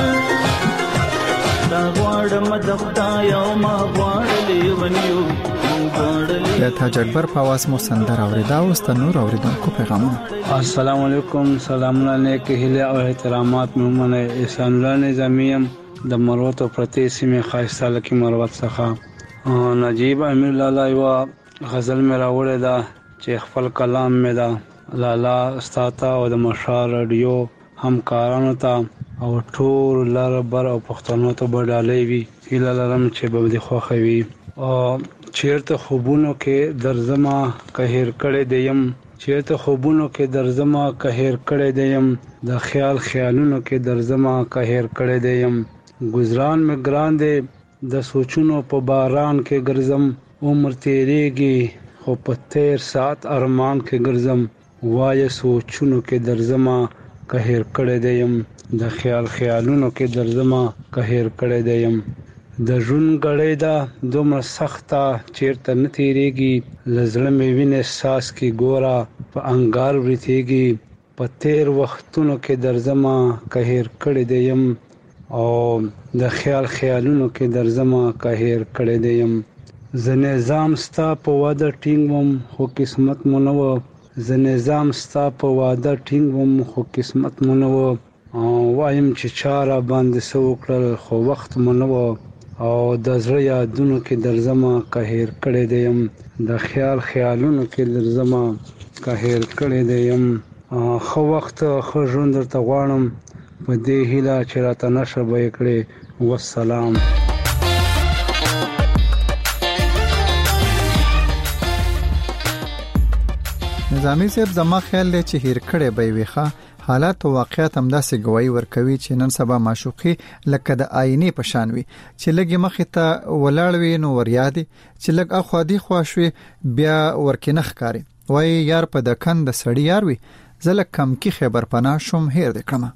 तावाड़ मदखता यौमा वाड़ले वनियो یا تا جګبر په आवाज مو سندره اوریدا او ست نور اوریدونکو پیغامونه. السلام علیکم، سلامونه نیک هیله او احترامات مومنه احسان الله نظامیم د مروت او پرتی سیمه خاصه لکه مروت څخه نجیب امیر لالا یو غزل مې راوړې ده چې خپل کلام مې ده لالا استاتا او د مشال رادیو همکارانو ته او ټول لر بر او پښتنو ته بدالې وي هیله لرم چې به دې خوښ وي او چیرته خوبونو کې درځما قهر کړي دیم چیرته خوبونو کې درځما قهر کړي دیم د خیال خیالونو کې درځما قهر کړي دیم گزاران مې ګران دي د سوچونو په باران کې ګرځم عمر تیریږي خو په تیر سات ارمان کې ګرځم وای سوچونو کې درځما قهر کړي دیم د خیال خیالونو کې درځما قهر کړي دیم د ژوند غړې دا دومره سخته چیرته نه تیریږي لزړه مې وینې احساس کې ګورا په انګار ورتيږي په تیر وختونو کې درځما قهر کړي دیم او د خیال خیالونو کې درځما قهر کړي دیم ز نظام ستا په واده ټینګوم خو قسمت مونږ نو ز نظام ستا په واده ټینګوم خو قسمت مونږ نو وایم چې چاره باندې سو کړل خو وخت مونږ نو او د زړه یادونو کې درځما قهر کړي دیم د خیال خیالونو کې درځما قهر کړي دیم خو وخت خو ژوند ته غواړم په دې هیله چې راته نشه به کړي والسلام نظامی صاحب زما خیال دی چې هیر کړي به ویخه حالات او واقعیت هم داسې گواہی ورکوي چې نن سبا معشوقي لکه د آینې په شان وي چې لګي مخ ته ولاړ وي نو وریادي چې لګ اخو دی خواشوي بیا ورکه نخ کاری وای یار په د کند سړی یار وي زله کم کی خبر پنا شوم هیر د کړم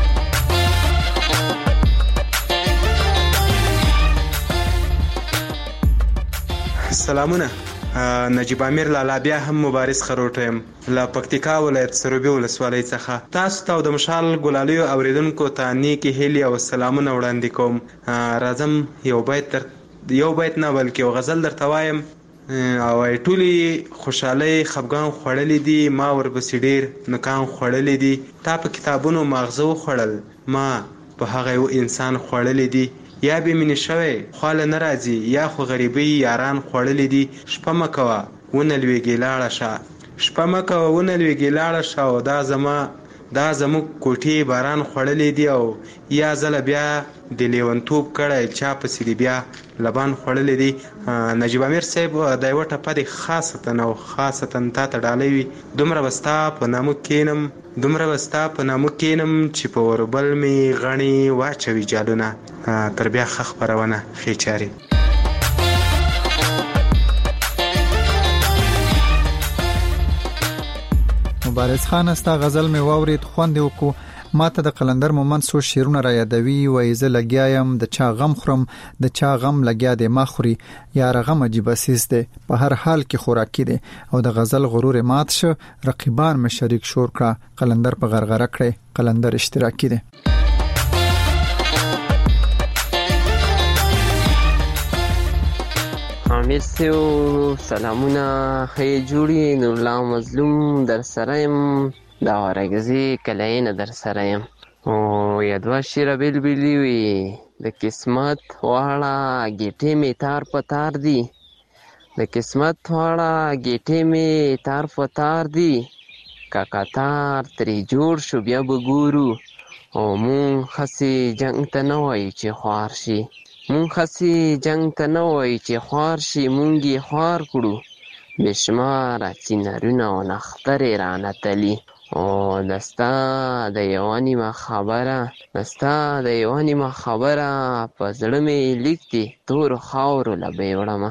سلامونه نجیب امیر لالا بیا هم مبارز خروټم لا پکتیکا ولایت سروبي ولسوالۍ څخه تاسو ته د مشال ګلالیو اوریدونکو ته نیکی هیلی او سلامونه وړاندې کوم راځم یو بیت تر یو بیت نه بلکې یو غزل درته وایم او ټولي خوشحالي خفګان خړلې دي ما ورپسې ډیر نکان خړلې دي تا په کتابونو ماغزه خړل ما په هغه انسان خړلې دي یا به من شوي خاله ناراضي یا خو غریبي یاران خړلې دي شپه مکوا ونه لويږي لاړه شه شپه مکوا ونه لويږي لاړه شه او دا زما دا زمو کوټي باران خړلې دي او یا زله بیا د لیونتوب کړه چا په سړي بیا لبان خړلې دي نجیب امیر صاحب د یو ټپه د خاصه نو خاصه تا ته ډالې دومره وستا په نامو کینم دومره وستا په نامو کینم چې په وربل می غني واچوي جالونه تر بیا خخ پرونه خېچاري مبارز خان استا غزل می واورید خوند وکړو ماته د قلندر مومن سو شیرونه را یادوي وای ز لګیایم د چا غم خورم د چا غم لګیا د ما خوري یا رغم عجیب اساس ده په هر حال کې خوراکي ده او د غزل غرور مات شه رقیبان مې شریک شور کړه قلندر په غرغره کړي قلندر اشتراکي ده حامد سیو سلامونه خې جوړي نور الله مظلوم در سرایم دا ورګزي کله در سره يم او یادوا شیر بیل بیلی وی د قسمت واړه گیټه می تار پتار دی د قسمت واړه گیټه می تار پتار دی کاکا تار تری جوړ شو بیا وګورو او مون خسي جنگ ته نه وای چې خوار شي مون خسي جنگ ته نه وای چې خوار شي مونږی خوار کړو بشمار چینارونه او نختر رانتلی او دستا د یوانی ما خبره دستا د یوانی ما خبره په زړه مې لیکتي تور خاور لبې وړم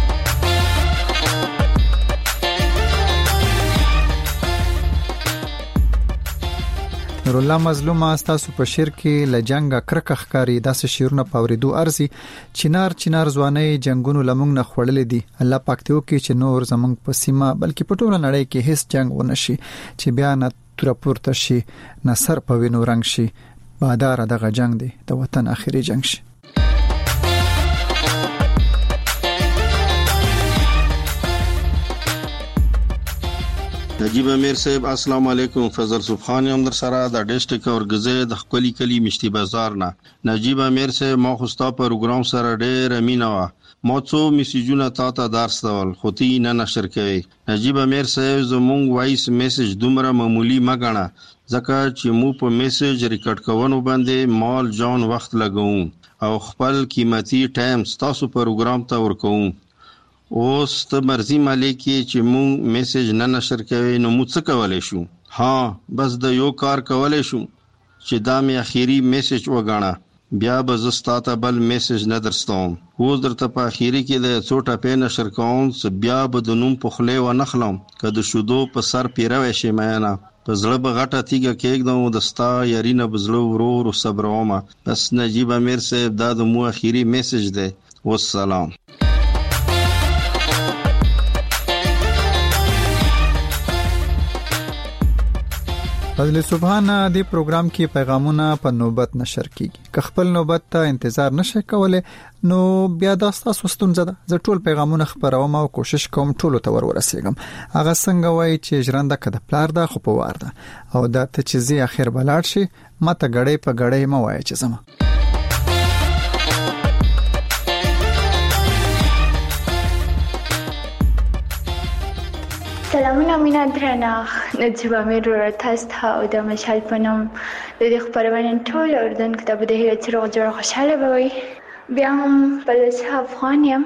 نور الله مظلوم تاسو په شیر کې لجنګ کرکه ښکاری داسې شیرونه پاوریدو ارزي چینار چینار ځواني جنگونو لمنګ نه خړلې دي الله پاک ته وکي چې نور زمنګ په سیمه بلکې په ټوله نړۍ کې هیڅ جنگ ونشي چې بیا نه تر پورته شي نصر په وینو رنگ شي بادار دغه جنگ دی د وطن اخیری جنگ شي نجیب امیر صاحب السلام علیکم. فضل سبحان هم در سره د ډیسټریکټ اورګزې د خپل کلی مشتي بازار نه. نجیب امیر صاحب ما خو ستا پروګرام سره ډېر مینه وا. ما څو میسیجونه تا ته درس ډول خو تی نه نشر کوي. نجیب امیر صاحب زمونږ وایس میسج دومره معمولی مګنه ځکه چې مو په میسج ریکارډ کوونو باندې مال جان وخت لګوم او خپل قیمتي ټایم تاسو پروګرام ته ورکوم. اوس ته مرزي مالکی چې مونږ میسج نه نشر کوي نو مو څه کولای شو؟ ها بس د یو کار کولای شو چې دا می اخیری میسج وګاڼه بیا به زستا ته بل میسج نه درستوم. اوس درته په اخیری کې د څو ټاپې نشر کوم چې بیا به د نوم په خله و نخلم که د شودو په سر پیروي شي مېنا په زړه به غټه تیګه کېږدم دستا یارینه بزړه ورور صبرومه. بس نجیب امیر صاحب دا د مو اخیری میسج دی. والسلام. فضل سبحان دی پروګرام کې پیغامونه په نوبت نشر کیږي. که خپل نوبت ته انتظار نشئ کولای نو بیا دا تاسو ستونزه ده. زه ټول پیغامونه خبروم او کوشش کوم ټول ته ور ورسېږم. هغه څنګه وای چې ژرنده کده پلار ده خو په وار ده او دا ته چې زی اخر بلاړ شي ماته غړې په غړې مو وای چې زما. سلامونه مینا درنه نجیب امیر رو تست ها او د مشال پنوم د دې خبرونه ټول اردن کتاب د هیله چرغ جوړ خوشاله وي. بیا هم بلش افغان یم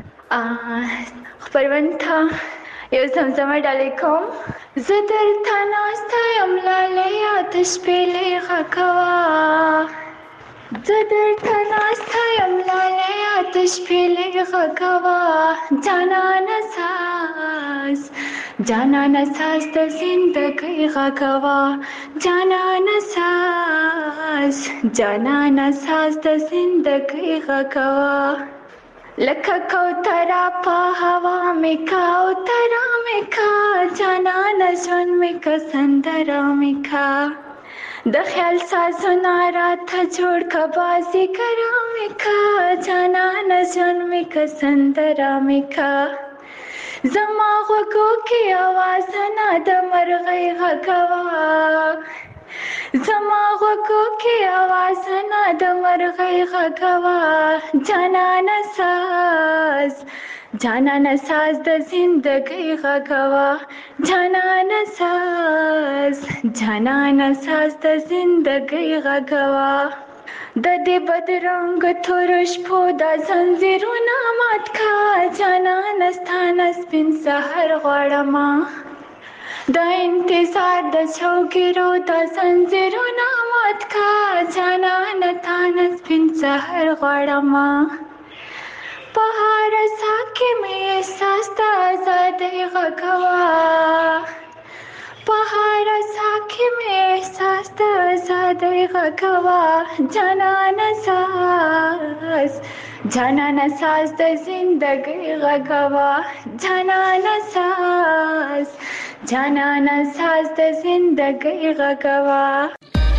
خبرونه ته یو زمزمه ډالې کوم. زه درته ناسته یم لالیه ته شپېلې غږوه. زه درته ناسته یم لالیه ته شپېلې غږوه. جانانه ساز جانانه ساز د زندګۍ غږوه. جانانه ساز جانانه ساز د زندګۍ غږوه. لکه کوتره په هوا مې کا کوتره مې کا جانانه ژوند مې کا سندره مې کا. د خیال سازونه راته جوړ که بازیګره مې کا جانانه ژوند مې کا سندره مې کا. زما غوږو کې اوازونه د مرغۍ غږوه. زما غوږو کې اوازونه د مرغۍ غږوه. جانانه ساز جانانه ساز د زندګۍ غږوه. جانانه ساز جانانه ساز د زندګۍ غږوه. د دې بدرنګ تور شپو د زنځیرونه مات کا جانانه ستانه سپین سحر غواړم. د انتظار د چوکیرو د زنځیرونه مات کا جانانه تانه سپین سحر غواړم. په هر سا کې مې احساس د ازادۍ غږوه. په هر سا کې مې احساس د ازادۍ غږوه. جانانه ساز جانانه ساز د زندګۍ غږوه. جانانه ساز جانانه ساز د زندګۍ غږوه.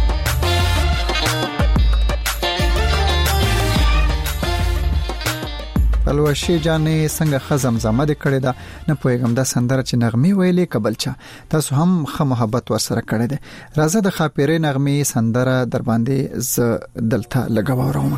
پلوشي جانې څنګه خزم زما د کړه دا نه پوهیږم دا سندره چې نغمه ویلې کبلچا تاسو هم خه محبت ورسره کړی دی. راځه د خاپیرې نغمه سندره در باندې ز دلته لګاوم.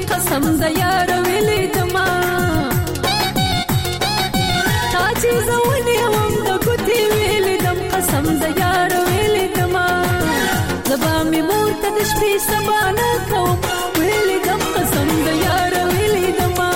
قسم د یار ویلې دما تا چې زونې وم د ګوتې ویلې دم قسم د یار ویلې دما زبا مې مور ته د شپې سبا نه کوم ویلې دم قسم د یار ویلې دما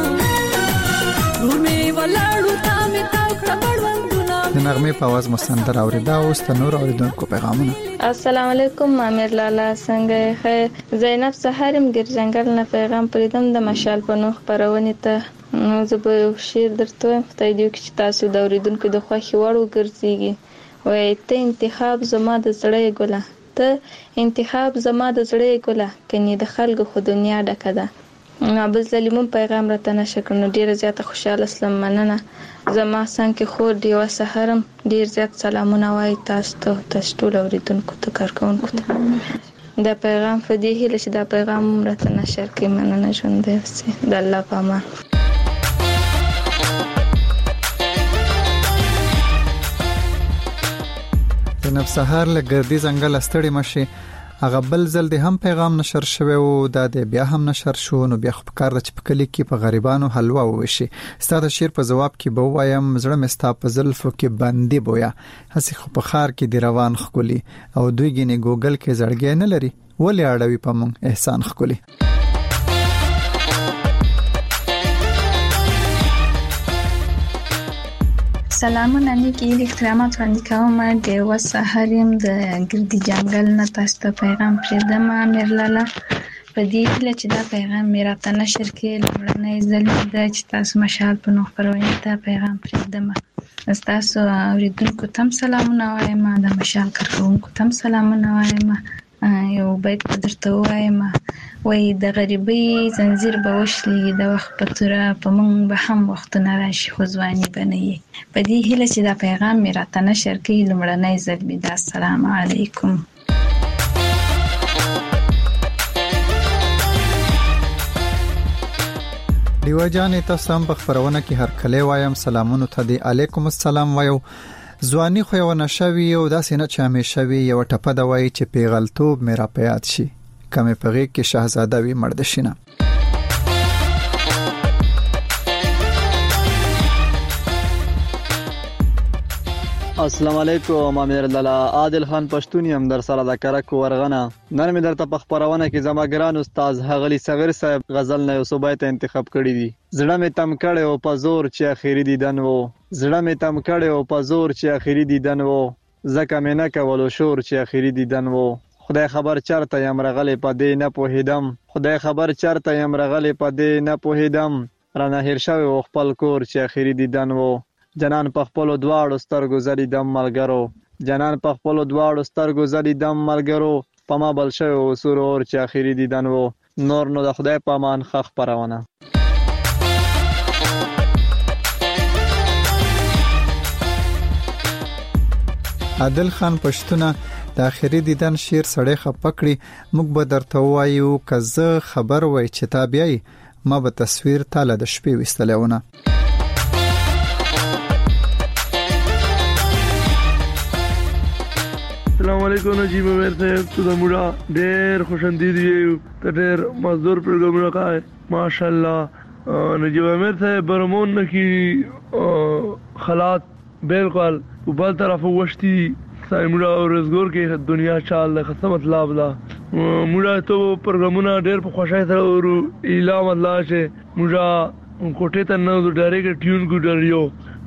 رومې ولاړو تا مې تاو کړه بړوندونه د نغمې په आवाज مستندر اوریدا اوس ته نور اوریدونکو پیغامونه. السلام علیکم امیر لالا څنګه خیر زینب سحرم ګرځنګل نه پیغام پریدم د مشال په نوخ پرونی ته زه به شیر درته خدای دې چې تاسو د اوریدونکو د خوښي وړو ګرځيږي وای ته انتخاب زما د زړه ګله ته انتخاب زما د زړه ګله کني د خلکو خو دنیا ډکه ده ابو ظلیمون پیغام راته نشه کړنو ډیره زیاته خوشاله اسلام مننه زما څنګه خور دیو سحرم ډیر زیات سلامونه وای تاسو ته تاسو ټول اوریدونکو ته کارکونکو ته دا پیغام فدی هله چې دا پیغام راته نشر کې مننه ژوند دی د الله په امان. زینب سحر لګردي ځنګل استړی مشي هغه بل ځل د هم پیغام نشر شوی او د بیا هم نشر شو نو بیا خو کار د چپکلی کې په غریبانو حلوا وشي ستاسو شیر په جواب کې به وایم زړه مستا په زلفو کې باندې بویا هسي خو په خار کې دی روان خولي او دوی ګینه ګوګل کې زړګې نه لري ولې اړوي په مون احسان خولي. سلامونه نیکی احترامات وړاندې کوم د وسحریم د ګردي جنگل نه تاسو ته پیغام پرېدم امیر لالا په دې هیله چې دا پیغام مې راته نشر کړي لومړنی ځل دی چې تاسو مشال په نوح پرونی ته پیغام پرېدم تاسو اوریدونکو تم سلامونه وایم د مشال کارکونکو تم سلامونه وایم یو بیت درته وایم وای د غریبۍ زنجیر به وشلي د وخت په توره په مونږ به هم وختونه راشي خو ځواني به نه وي په دې هیله چې دا پیغام مې راته نشر کړي لومړنی ځل مې دا السلام علیکم. دیو جانې تاسو هم په خبرونه کې هر کله وایم سلامونه ته دی علیکم السلام وایو ځواني خو یو نشوي او داسې نه چې همیشه وي یو ټپه د وای چې پیغلتوب مې را پیات شي کمه پغې کې شاهزاده وي مردشینه. السلام علیکم امیر لالا عادل خان پښتوني هم در سره د کرک ورغنه نن مې درته په خبرونه کې زما ګران استاد هغلی صغیر صاحب غزل نه یو صوبایت انتخاب کړی دی زړه مې تم کړي او په زور چې اخیری دیدن وو زړه مې تم کړي او په زور چې اخیری دیدن وو زکه مې نه کولو شور چې اخیری دیدن وو خدای خبر چرته یم رغلې په دې نه پوهیدم خدای خبر چرته یم رغلې په دې نه پوهیدم رانه هیر شوی او خپل کور چې اخیری دیدن وو جنان په خپل دواړو سترګو زری دم ملګرو جنان په خپل دواړو سترګو زری دم ملګرو په ما بل شوی او سرور چې اخیری دیدن وو نور نو د خدای په امان خخ پرونه. عادل خان پښتونه د اخیری دیدن شیر سړی خپکړي موږ به درته وایو کزه خبر وای چې تابعي ما به تصویر تاله د شپې وستلونه. السلام علیکم نجیب امیر صاحب تو د موډا ډېر خوشندید یو ته ډېر مزدور پروګرامونه کوي ماشاءالله نجیب امیر صاحب برمون کی حالات بالکل په بل طرف وشتي سایموډا او رزګور کې دنیا چال له خصه مطلب لا موډا ته پروګرامونه ډېر په خوشاله سره ورو اعلان الله چې موډا کوټه ته نو ډایرکټ ټیون کو ډریو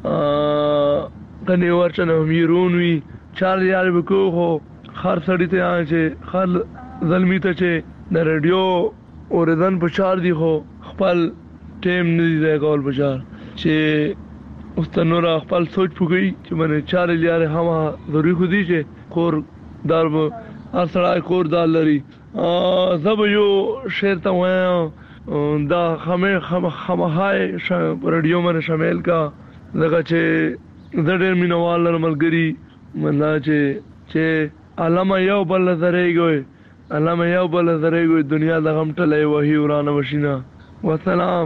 کني ورچنه میرون وی چار یار بکو خو خر سړی ته چې خر زلمی ته چې د رادیو اوردن په چار دی خو خپل ټیم نه دی کول په چار چې اوس ته نور خپل سوچ پوګي چې منه چار یار هم ضروري خو دی چې کور درب اصله کور دال لري زب یو شعر ته وایا دا خمه خمه هاي رادیو باندې شامل کا دغه چې زړه مینوال ملګری مله چې چې علامه یو بل زریږي علامه یو بل زریږي دنیا د غم ټلې وਹੀ ورانه وشینا والسلام.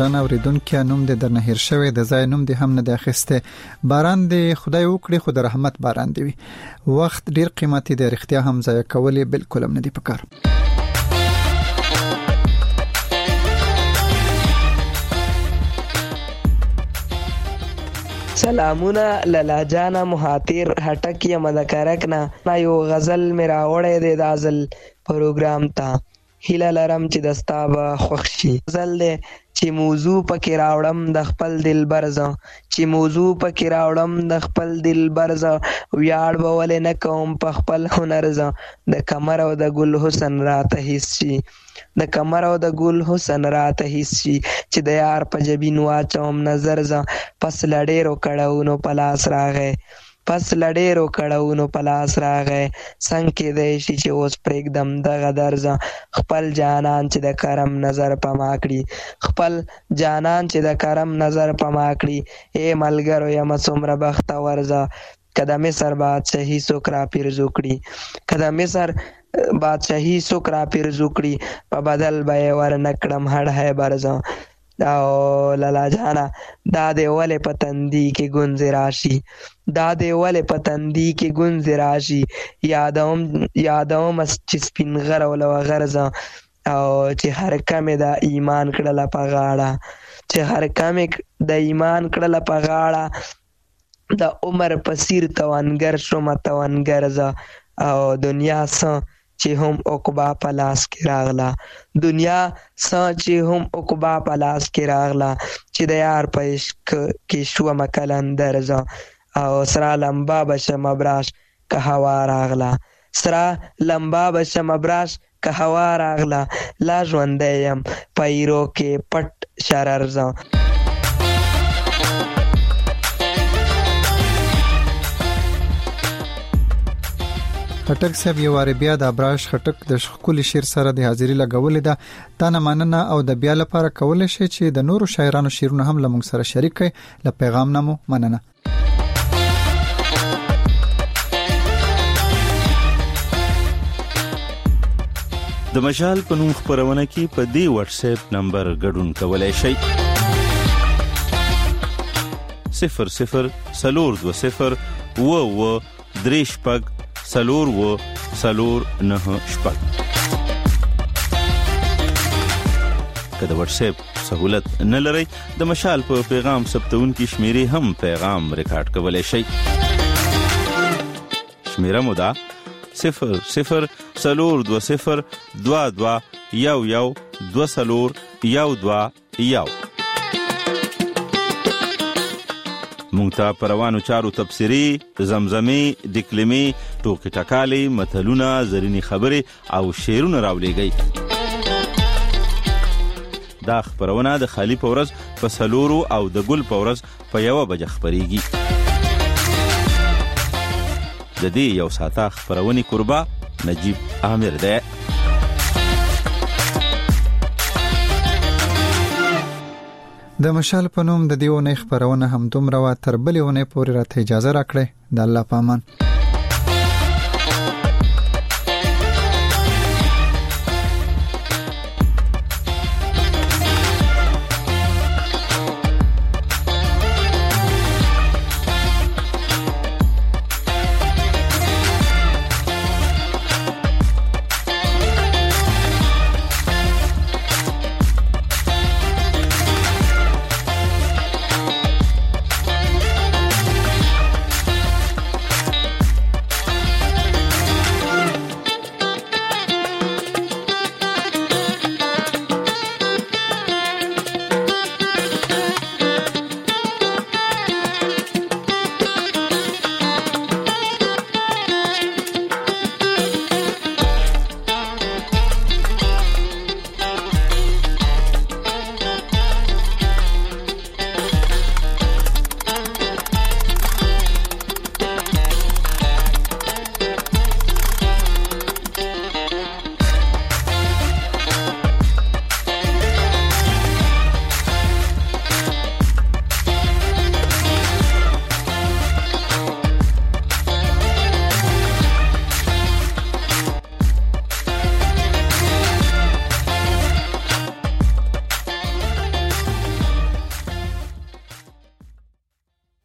ګران اوریدونکو نوم دې درنه هیر شوی د ځای نوم دې هم نه د اخیسته باران دې خدای وکړي خو د رحمت باران دی وخت ډیر قیمتي دی رښتیا هم ځای کولې بالکل هم نه دی پکار سلامونه لالا جانا مهاتیر هټک یم د کرک نه یو غزل میرا وړې د دازل پروګرام تا هیله لرم چې دستا به خوښ شي غزل دې چې موضوع پکې راوړم د خپل دل برزه چې موضوع پکې راوړم د خپل دل برزه ویاړ به ولې نه کوم په خپل هنر زه د کمر او د ګل حسن راته هیڅ شي د کمر او د ګل حسن راته هیڅ شي چې د یار په جبین واچوم نظر زه پس لډېرو کړهونو په لاس راغی پس لډېرو کړهونو په لاس راغی څنګ کېدی شي چې اوس پرېږدم دغه درزه خپل جانان چې د کرم نظر په ما کړي خپل جانان چې د کرم نظر په ما کړي ای ملګرو یمه څومره بختور زه که د مصر بادشاهي څوک را پیرزو کړي که د مصر بادشاهي څوک را پیرزو کړي په بدل به یې ورنکړم هډ برزه او لالا جانا دا دې ولې په تندي کې ګونځې راشي دا دې ولې په تندي کې ګونځې راشي یادوم یادوم چې سپین غر او غرزه او چې هر کمې د ایمان کړله په غاړه چې هر کمې د ایمان کړله په غاړه د عمر پسیر توانګر شوم توانګر زه او دنیا څه چې هم عقبا په لاس کې راغله دنیا څه چې هم عقبا په لاس کې راغله چې د یار په عشق کې شومه کلندر زه او سره لمبا به شمه براش که هوا راغله سره لمبا به شمه براش که هوا راغله لا ژوندی یم په ایرو کې پټ شرر زه خټک صاحب یو واره بیا د ابراش خټک د شخولي شعر سره د حاضری لګولې ده تا نه مننه او د بیا لپاره کول شي چې د نورو شاعرانو شعرونه هم لمونږ سره شریک کړي ل پیغام نامو مننه د مشال په نوم خبرونه کې په دی واتس اپ نمبر ګډون کولای شي صفر صفر سلور دو صفر و و دریش پګ سلور و سلور نه شپږ کله واتس اپ سہولت نه لري د مشال په پیغام ثبتون کې شمیرې هم پیغام ریکارډ کولای شي شمیره مو ده صفر صفر سلور دو صفر دوا دوا یو یو دو سلور یو دوا یو مونږ ته پروانو چارو تفسیری زمزمي دکلمي ټوکې ټکالي متلونه زرینی خبري او شعرونه راولېږي دا خبرونه د خالی پورز په سلورو او د ګل پورز په یو بجه خبريږي د دې یو ساته خبرونی قربا نجیب عامر ده د مشال په نوم د دیونه خبرونه هم دومره وا تر بلې ونه پورې راته اجازه راکړئ د الله پامان